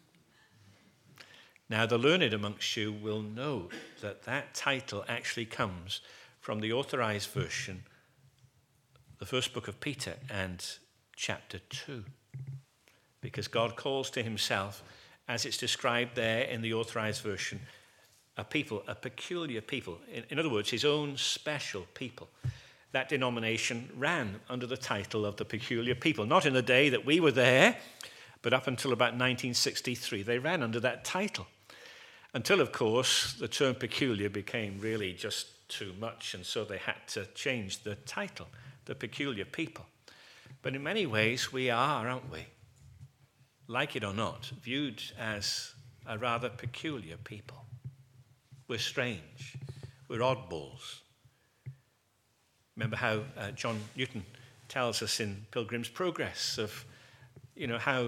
Now, the learned amongst you will know that that title actually comes from the Authorized Version, the first book of Peter and chapter two. Because God calls to himself, as it's described there in the Authorized Version, a people, a peculiar people. In, in other words, his own special people. That denomination ran under the title of the Peculiar People. Not in the day that we were there, but up until about nineteen sixty-three, they ran under that title. Until, of course, the term peculiar became really just too much, and so they had to change the title, the Peculiar People. But in many ways, we are, aren't we? Like it or not, viewed as a rather peculiar people. We're strange. We're oddballs. Remember how uh, John Newton tells us in Pilgrim's Progress of, you know, how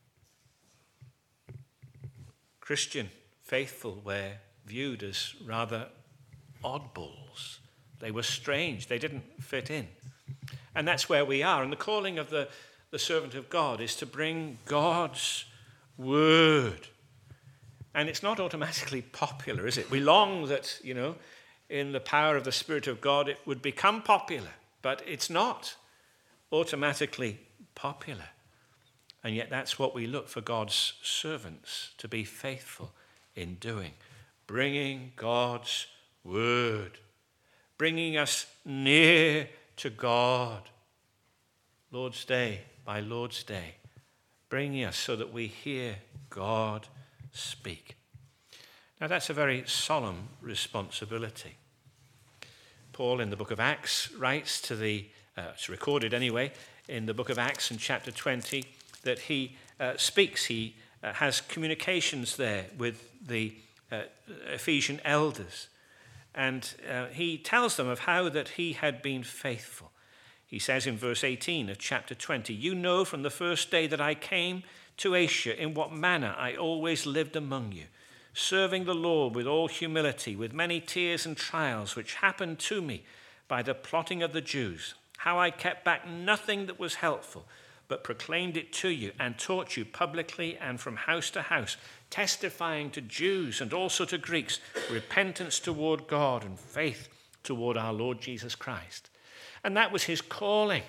Christian faithful were viewed as rather oddballs. They were strange. They didn't fit in. And that's where we are. And the calling of the, the servant of God is to bring God's word. And it's not automatically popular, is it? We long that, you know, in the power of the Spirit of God, it would become popular, but it's not automatically popular. And yet that's what we look for God's servants to be faithful in doing, bringing God's word, bringing us near to God, Lord's Day by Lord's Day, bringing us so that we hear God speak. Now that's a very solemn responsibility. Paul in the book of Acts writes to the, uh, it's recorded anyway, in the book of Acts in chapter twenty, that he uh, speaks, he uh, has communications there with the uh, Ephesian elders. And uh, he tells them of how that he had been faithful. He says in verse eighteen of chapter twenty, "You know from the first day that I came to Asia in what manner I always lived among you, serving the Lord with all humility, with many tears and trials which happened to me by the plotting of the Jews, how I kept back nothing that was helpful, but proclaimed it to you and taught you publicly and from house to house, testifying to Jews and also to Greeks, repentance toward God and faith toward our Lord Jesus Christ." And that was his calling.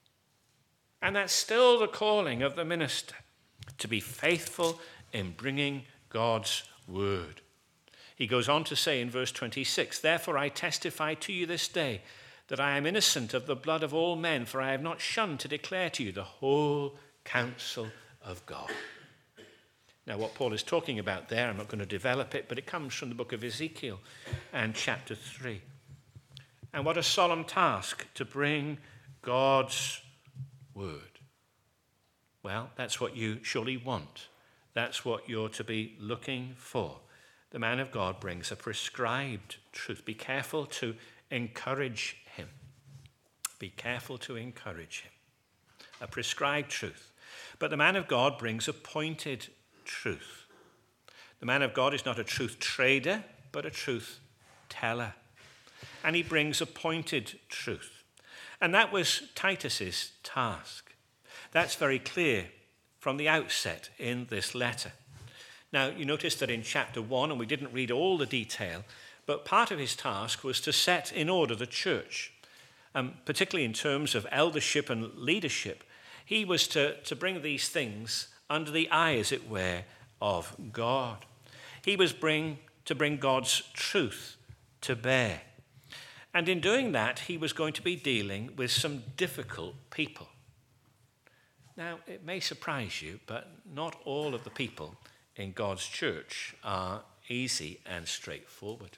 And that's still the calling of the minister, to be faithful in bringing God's word. He goes on to say in verse twenty-six, "Therefore I testify to you this day that I am innocent of the blood of all men, for I have not shunned to declare to you the whole counsel of God." Now what Paul is talking about there, I'm not going to develop it, but it comes from the book of Ezekiel and chapter three. And what a solemn task to bring God's word. Well, that's what you surely want. That's what you're to be looking for. The man of God brings a prescribed truth. Be careful to encourage him. Be careful to encourage him. A prescribed truth. But the man of God brings a pointed truth. The man of God is not a truth trader, but a truth teller. And he brings appointed truth. And that was Titus's task. That's very clear from the outset in this letter. Now, you notice that in chapter one, and we didn't read all the detail, but part of his task was to set in order the church, um, particularly in terms of eldership and leadership. He was to, to bring these things under the eye, as it were, of God. He was bring, to bring God's truth to bear. And in doing that, he was going to be dealing with some difficult people. Now, it may surprise you, but not all of the people in God's church are easy and straightforward.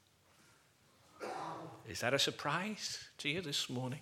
Is that a surprise to you this morning?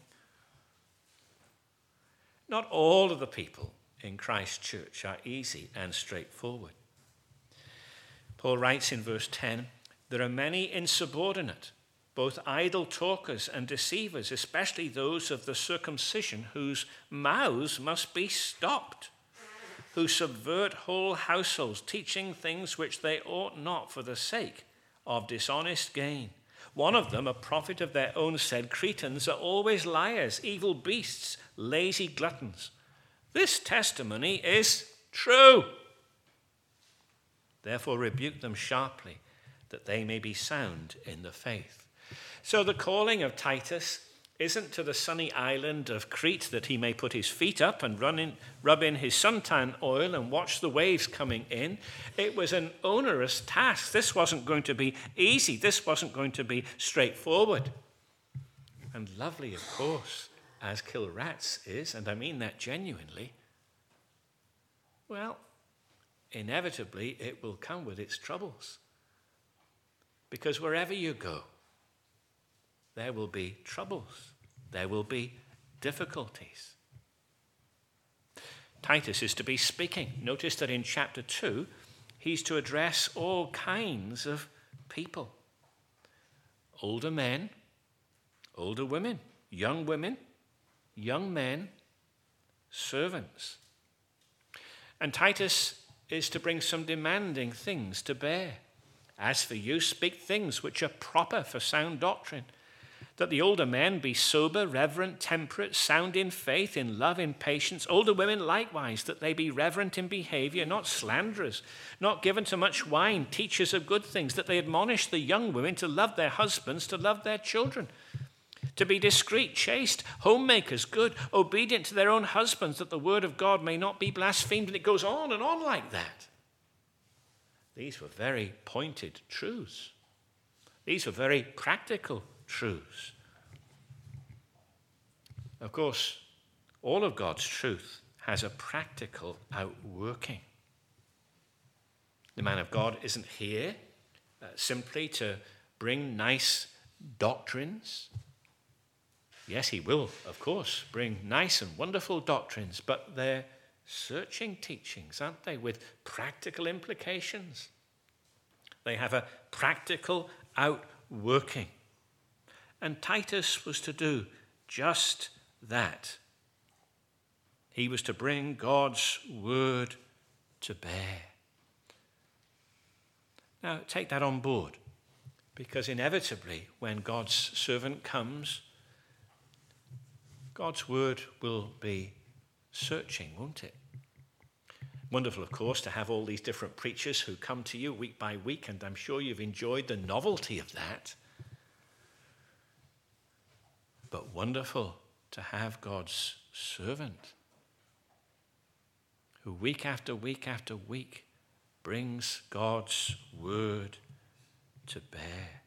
Not all of the people in Christ's church are easy and straightforward. Paul writes in verse ten, there are many insubordinate, both idle talkers and deceivers, especially those of the circumcision, whose mouths must be stopped, who subvert whole households, teaching things which they ought not for the sake of dishonest gain. One of them, a prophet of their own, said, Cretans are always liars, evil beasts, lazy gluttons. This testimony is true. Therefore rebuke them sharply, that they may be sound in the faith. So the calling of Titus isn't to the sunny island of Crete that he may put his feet up and run in, rub in his suntan oil and watch the waves coming in. It was an onerous task. This wasn't going to be easy. This wasn't going to be straightforward. And lovely, of course, as Kilrats is, and I mean that genuinely, well, inevitably it will come with its troubles. Because wherever you go, there will be troubles. There will be difficulties. Titus is to be speaking. Notice that in chapter two, he's to address all kinds of people. Older men, older women, young women, young men, servants. And Titus is to bring some demanding things to bear. As for you, speak things which are proper for sound doctrine, that the older men be sober, reverent, temperate, sound in faith, in love, in patience. Older women likewise, that they be reverent in behavior, not slanderers, not given to much wine, teachers of good things, that they admonish the young women to love their husbands, to love their children, to be discreet, chaste, homemakers, good, obedient to their own husbands, that the word of God may not be blasphemed. And it goes on and on like that. These were very pointed truths. These were very practical truths. Of course, all of God's truth has a practical outworking. The man of God isn't here uh, simply to bring nice doctrines. Yes, he will, of course, bring nice and wonderful doctrines, but they're searching teachings, aren't they, with practical implications. They have a practical outworking. And Titus was to do just that. He was to bring God's word to bear. Now, take that on board, because inevitably, when God's servant comes, God's word will be searching, won't it? Wonderful, of course, to have all these different preachers who come to you week by week, and I'm sure you've enjoyed the novelty of that. But wonderful to have God's servant who week after week after week brings God's word to bear.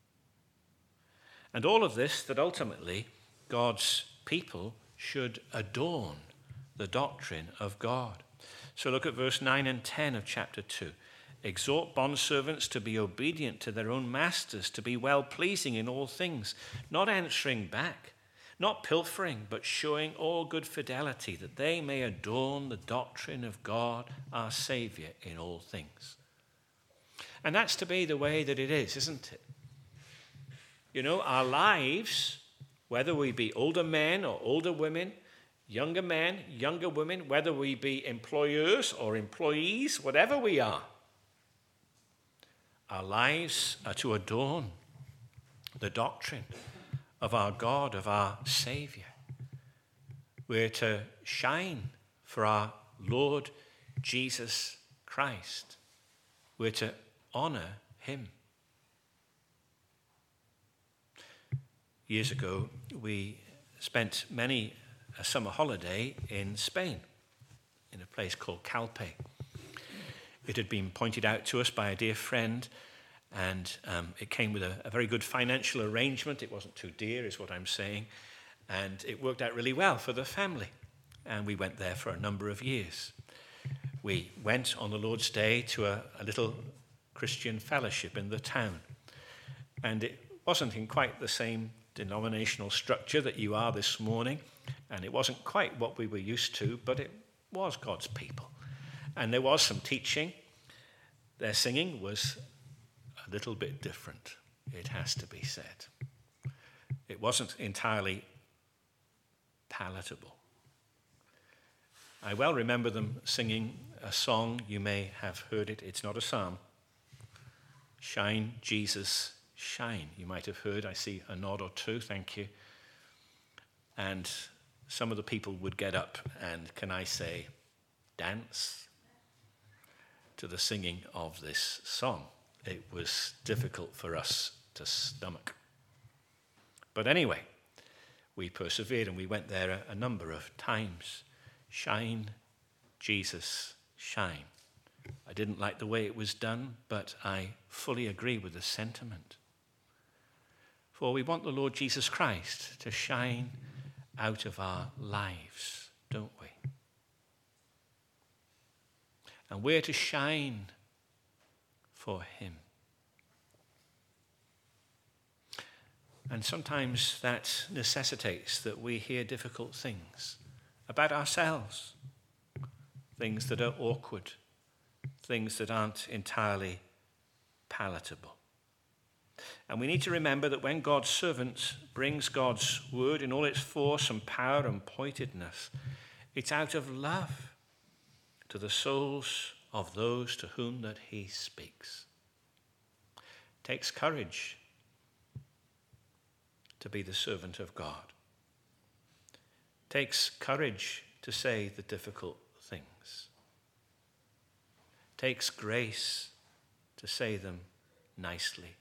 And all of this that ultimately God's people should adorn the doctrine of God. So look at verse nine and ten of chapter two. Exhort bondservants to be obedient to their own masters, to be well-pleasing in all things, not answering back, not pilfering, but showing all good fidelity, that they may adorn the doctrine of God, our Saviour, in all things. And that's to be the way that it is, isn't it? You know, our lives, whether we be older men or older women, younger men, younger women, whether we be employers or employees, whatever we are, our lives are to adorn the doctrine of our God, of our Saviour. We're to shine for our Lord Jesus Christ. We're to honour him. Years ago, we spent many a summer holiday in Spain, in a place called Calpe. It had been pointed out to us by a dear friend, and um, it came with a, a very good financial arrangement. It wasn't too dear, is what I'm saying, and it worked out really well for the family. And we went there for a number of years. We went on the Lord's Day to a, a little Christian fellowship in the town, and it wasn't in quite the same denominational structure that you are this morning, and it wasn't quite what we were used to, but it was God's people. And there was some teaching. Their singing was a little bit different, it has to be said. It wasn't entirely palatable. I well remember them singing a song. You may have heard it. It's not a psalm. Shine, Jesus, shine. You might have heard. I see a nod or two. Thank you. And some of the people would get up and, can I say, dance to the singing of this song. It was difficult for us to stomach. But anyway, we persevered and we went there a, a number of times. Shine, Jesus, shine. I didn't like the way it was done, but I fully agree with the sentiment. For we want the Lord Jesus Christ to shine out of our lives, don't we? And we're to shine for him. And sometimes that necessitates that we hear difficult things about ourselves, things that are awkward, things that aren't entirely palatable. And we need to remember that when God's servant brings God's word in all its force and power and pointedness, it's out of love to the souls of those to whom that he speaks. It takes courage to be the servant of God. It takes courage to say the difficult things. It takes grace to say them nicely.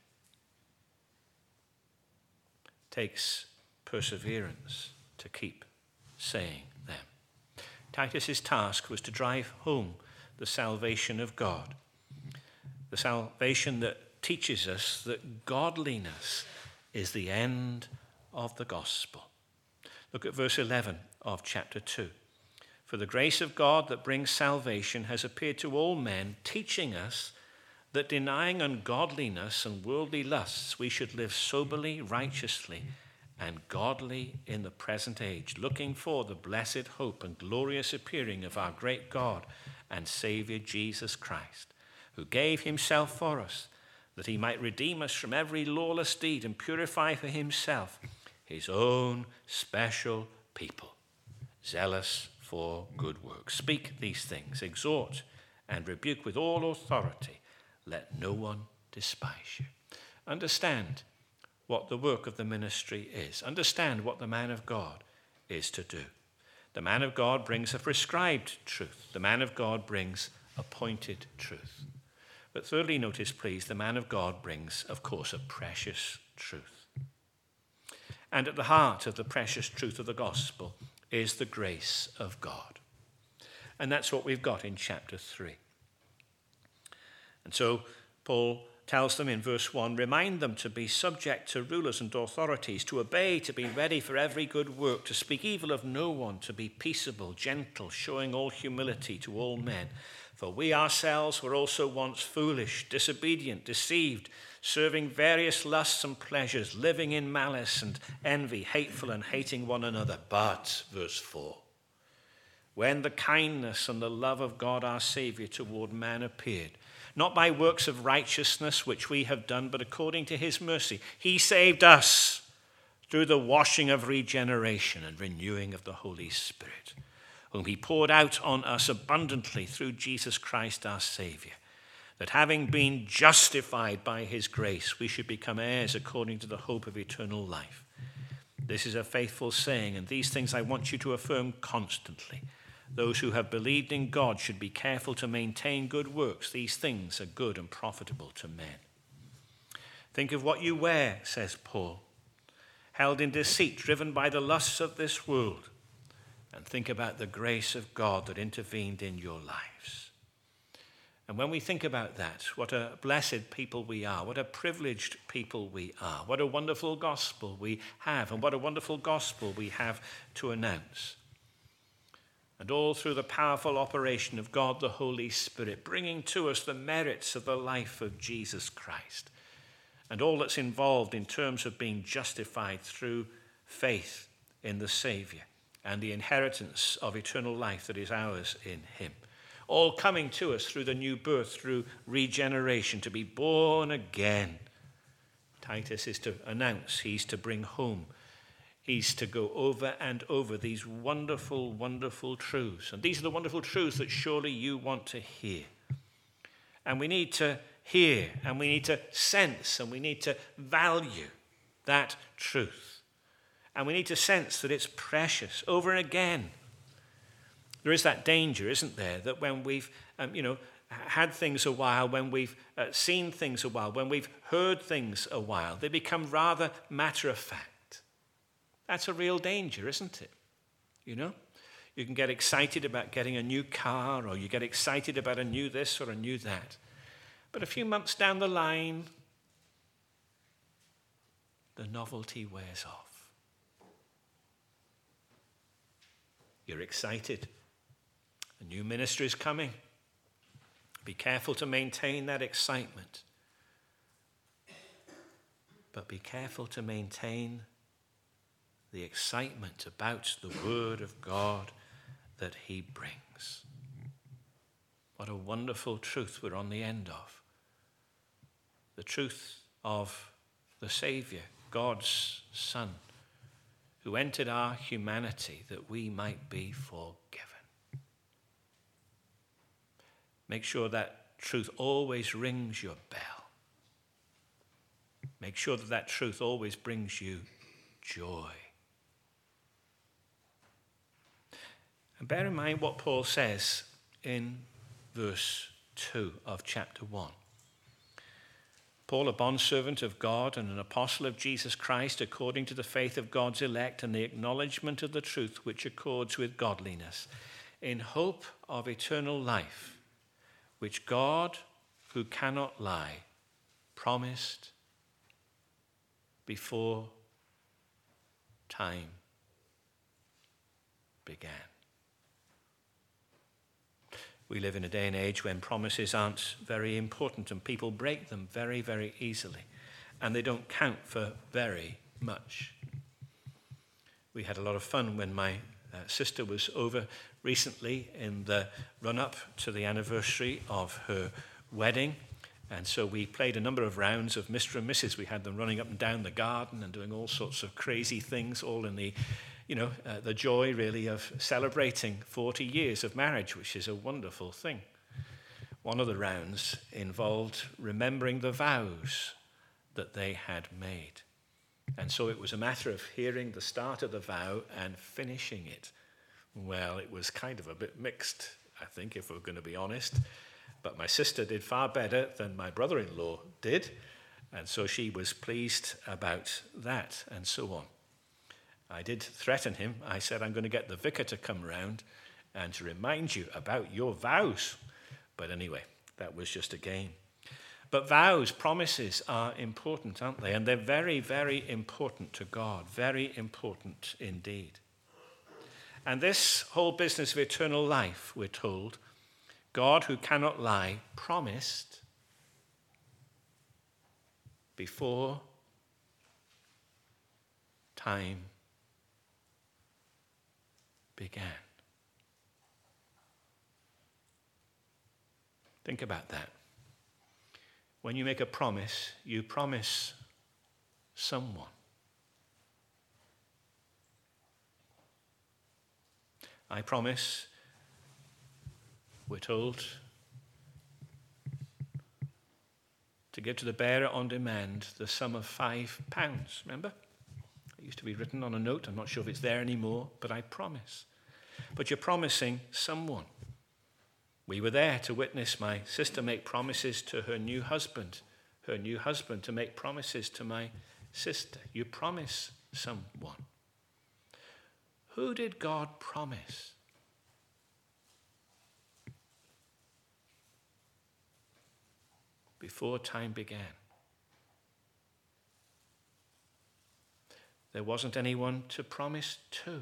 It takes perseverance to keep saying them. Titus's task was to drive home the salvation of God, the salvation that teaches us that godliness is the end of the gospel. Look at verse eleven of chapter two. For the grace of God that brings salvation has appeared to all men, teaching us that denying ungodliness and worldly lusts, we should live soberly, righteously, and godly in the present age, looking for the blessed hope and glorious appearing of our great God and Saviour Jesus Christ, who gave himself for us, that he might redeem us from every lawless deed and purify for himself his own special people, zealous for good works. Speak these things, exhort and rebuke with all authority. Let no one despise you. Understand what the work of the ministry is. Understand what the man of God is to do. The man of God brings a prescribed truth. The man of God brings appointed truth. But thirdly, notice, please, the man of God brings, of course, a precious truth. And at the heart of the precious truth of the gospel is the grace of God. And that's what we've got in chapter three. And so Paul tells them in verse one, remind them to be subject to rulers and authorities, to obey, to be ready for every good work, to speak evil of no one, to be peaceable, gentle, showing all humility to all men. For we ourselves were also once foolish, disobedient, deceived, serving various lusts and pleasures, living in malice and envy, hateful and hating one another. But, verse four, when the kindness and the love of God our Saviour toward man appeared, not by works of righteousness which we have done, but according to his mercy, he saved us through the washing of regeneration and renewing of the Holy Spirit, whom he poured out on us abundantly through Jesus Christ our Saviour, that having been justified by his grace, we should become heirs according to the hope of eternal life. This is a faithful saying, and these things I want you to affirm constantly. Those who have believed in God should be careful to maintain good works. These things are good and profitable to men. Think of what you wear, says Paul, held in deceit, driven by the lusts of this world, and think about the grace of God that intervened in your lives. And when we think about that, what a blessed people we are, what a privileged people we are, what a wonderful gospel we have, and what a wonderful gospel we have to announce. And all through the powerful operation of God the Holy Spirit, bringing to us the merits of the life of Jesus Christ, and all that's involved in terms of being justified through faith in the Savior and the inheritance of eternal life that is ours in him. All coming to us through the new birth, through regeneration, to be born again. Titus is to announce, he's to bring home, he's to go over and over these wonderful, wonderful truths. And these are the wonderful truths that surely you want to hear. And we need to hear, and we need to sense, and we need to value that truth. And we need to sense that it's precious over and again. There is that danger, isn't there, that when we've, um, you know, had things a while, when we've uh, seen things a while, when we've heard things a while, they become rather matter of fact. That's a real danger, isn't it? You know, you can get excited about getting a new car, or you get excited about a new this or a new that. But a few months down the line, the novelty wears off. You're excited. A new ministry is coming. Be careful to maintain that excitement. But be careful to maintain the excitement about the Word of God that he brings. What a wonderful truth we're on the end of. The truth of the Savior, God's Son, who entered our humanity that we might be forgiven. Make sure that truth always rings your bell. Make sure that that truth always brings you joy. And bear in mind what Paul says in verse two of chapter one. Paul, a bondservant of God and an apostle of Jesus Christ, according to the faith of God's elect and the acknowledgement of the truth which accords with godliness, in hope of eternal life, which God, who cannot lie, promised before time began. We live in a day and age when promises aren't very important and people break them very, very easily, and they don't count for very much. We had a lot of fun when my uh, sister was over recently in the run-up to the anniversary of her wedding. And so we played a number of rounds of Mister and Missus We had them running up and down the garden and doing all sorts of crazy things, all in the, you know, uh, the joy really of celebrating forty years of marriage, which is a wonderful thing. One of the rounds involved remembering the vows that they had made. And so it was a matter of hearing the start of the vow and finishing it. Well, it was kind of a bit mixed, I think, if we're going to be honest. But my sister did far better than my brother-in-law did. And so she was pleased about that and so on. I did threaten him. I said, I'm going to get the vicar to come round and to remind you about your vows. But anyway, that was just a game. But vows, promises are important, aren't they? And they're very, very important to God. Very important indeed. And this whole business of eternal life, we're told, God, who cannot lie, promised before time began. Think about that. When you make a promise, you promise someone. I promise, we're told, to give to the bearer on demand the sum of five pounds. Remember? It used to be written on a note. I'm not sure if it's there anymore, but I promise. But you're promising someone. We were there to witness my sister make promises to her new husband, her new husband to make promises to my sister. You promise someone. Who did God promise? Before time began. There wasn't anyone to promise to.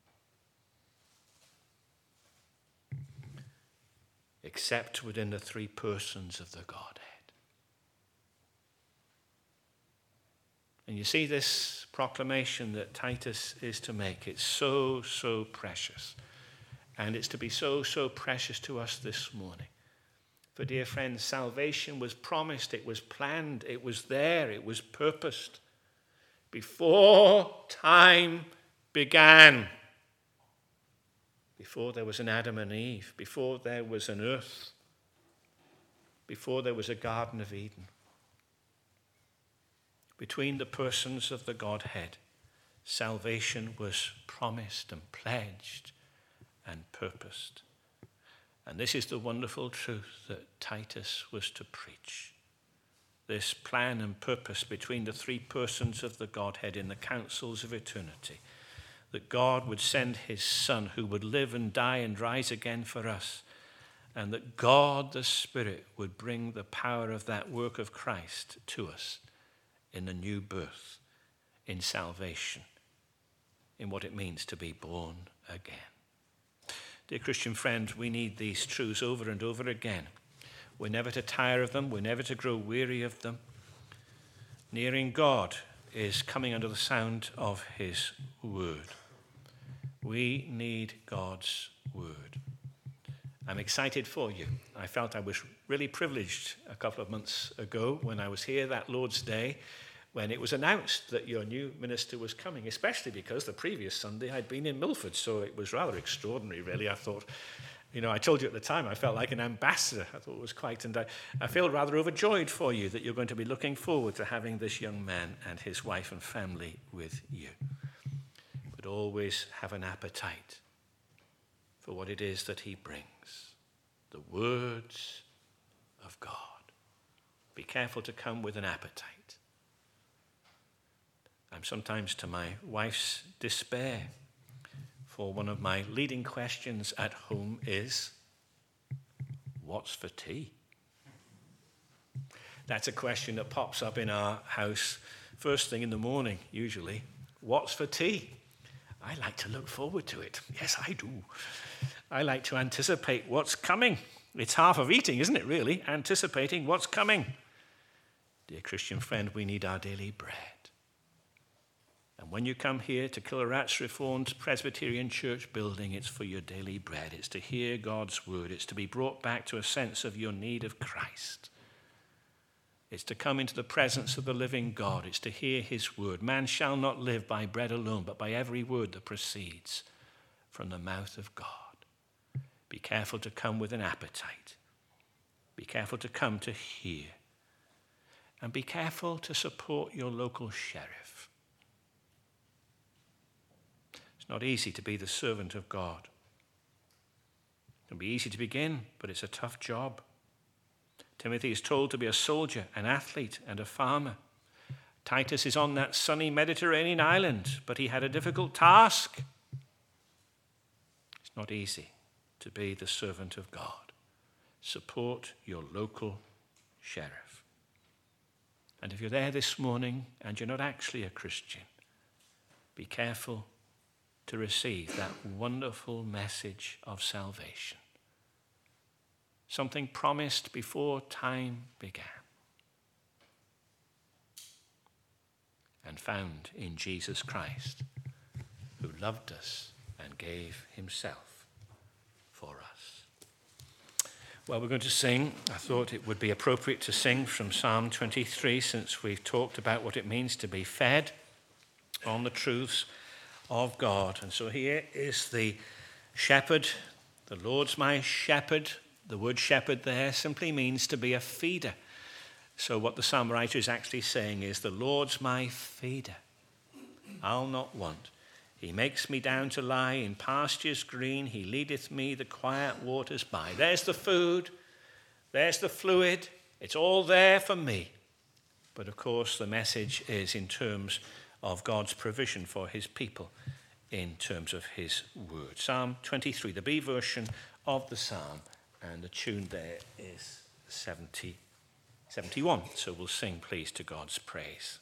Except within the three persons of the Godhead. And you see this proclamation that Titus is to make. It's so, so precious. And it's to be so, so precious to us this morning. For dear friends, salvation was promised, it was planned, it was there, it was purposed. Before time began. Before there was an Adam and Eve, before there was an earth, before there was a Garden of Eden. Between the persons of the Godhead, salvation was promised and pledged and purposed. And this is the wonderful truth that Titus was to preach. This plan and purpose between the three persons of the Godhead in the councils of eternity. That God would send his Son who would live and die and rise again for us. And that God the Spirit would bring the power of that work of Christ to us in the new birth, in salvation, in what it means to be born again. Dear Christian friends, we need these truths over and over again. We're never to tire of them. We're never to grow weary of them. Nearing God is coming under the sound of his word. We need God's word. I'm excited for you. I felt I was really privileged a couple of months ago when I was here that Lord's Day, when it was announced that your new minister was coming, especially because the previous Sunday I'd been in Milford, so it was rather extraordinary, really. I thought, you know, I told you at the time I felt like an ambassador. I thought it was quite, and I, I feel rather overjoyed for you that you're going to be looking forward to having this young man and his wife and family with you. But always have an appetite for what it is that he brings, the words of God. Be careful to come with an appetite. I'm sometimes to my wife's despair, for one of my leading questions at home is, what's for tea? That's a question that pops up in our house first thing in the morning, usually. What's for tea? I like to look forward to it. Yes, I do. I like to anticipate what's coming. It's half of eating, isn't it, really? Anticipating what's coming. Dear Christian friend, we need our daily bread. And when you come here to Killarats Reformed Presbyterian Church building, it's for your daily bread. It's to hear God's word. It's to be brought back to a sense of your need of Christ. It's to come into the presence of the living God. It's to hear his word. Man shall not live by bread alone, but by every word that proceeds from the mouth of God. Be careful to come with an appetite. Be careful to come to hear. And be careful to support your local sheriff. It's not easy to be the servant of God. It can be easy to begin, but it's a tough job. Timothy is told to be a soldier, an athlete, and a farmer. Titus is on that sunny Mediterranean island, but he had a difficult task. It's not easy to be the servant of God. Support your local sheriff. And if you're there this morning and you're not actually a Christian, be careful to receive that wonderful message of salvation. Something promised before time began. And found in Jesus Christ, who loved us and gave himself for us. Well, we're going to sing. I thought it would be appropriate to sing from Psalm twenty-three, since we've talked about what it means to be fed on the truths of God. And so here is the shepherd. The Lord's my shepherd. The word shepherd there simply means to be a feeder. So what the psalm writer is actually saying is, the Lord's my feeder. I'll not want. He makes me down to lie in pastures green. He leadeth me the quiet waters by. There's the food. There's the fluid. It's all there for me. But of course, the message is in terms of God's provision for his people, in terms of his word. Psalm twenty-three, the B version of the psalm, and the tune there is seventy, seventy-one. So we'll sing, please, to God's praise.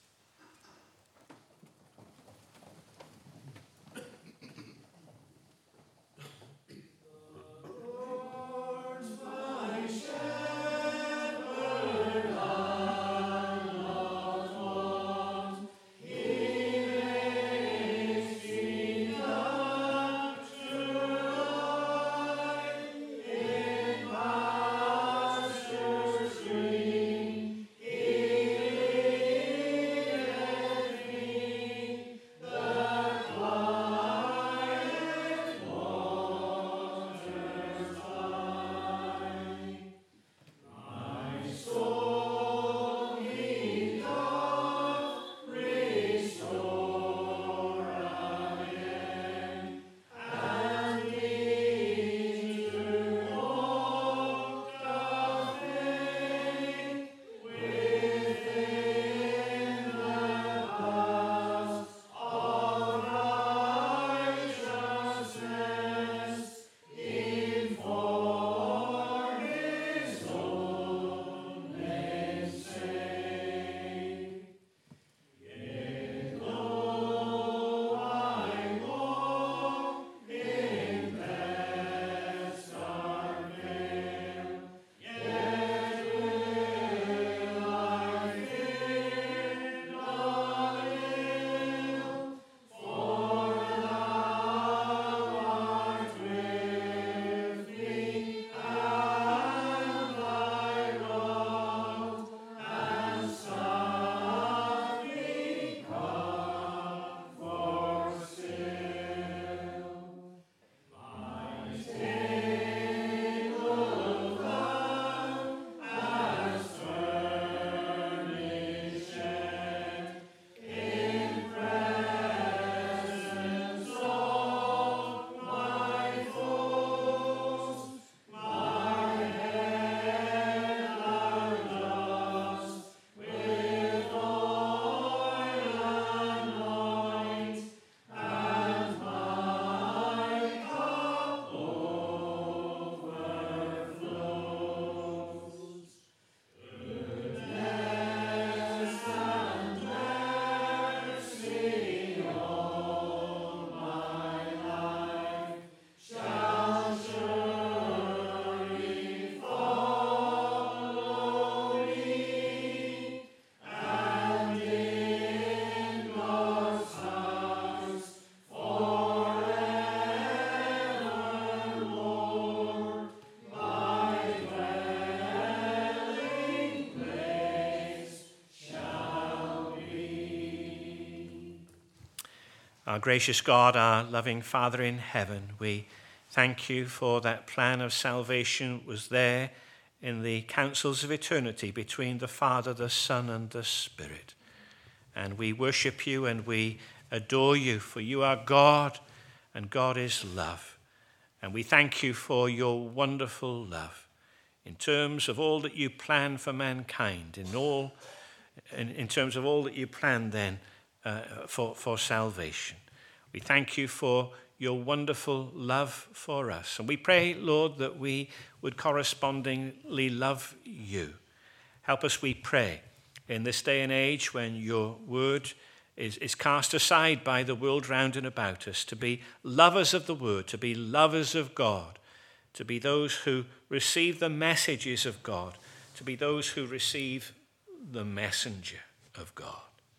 Our gracious God, our loving Father in heaven, we thank you for that plan of salvation was there in the councils of eternity between the Father, the Son, and the Spirit. And we worship you and we adore you, for you are God, and God is love. And we thank you for your wonderful love in terms of all that you plan for mankind, in all, in, in terms of all that you plan then uh, for, for salvation. We thank you for your wonderful love for us. And we pray, Lord, that we would correspondingly love you. Help us, we pray, in this day and age when your word is, is cast aside by the world round and about us, to be lovers of the word, to be lovers of God, to be those who receive the messages of God, to be those who receive the messenger of God.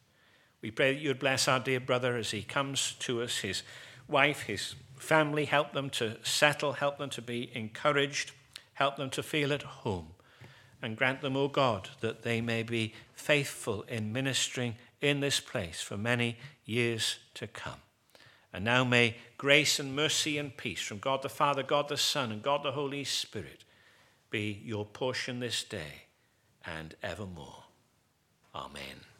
We pray that you would bless our dear brother as he comes to us, his wife, his family. Help them to settle, help them to be encouraged, help them to feel at home. And grant them, O God, that they may be faithful in ministering in this place for many years to come. And now may grace and mercy and peace from God the Father, God the Son, and God the Holy Spirit be your portion this day and evermore. Amen.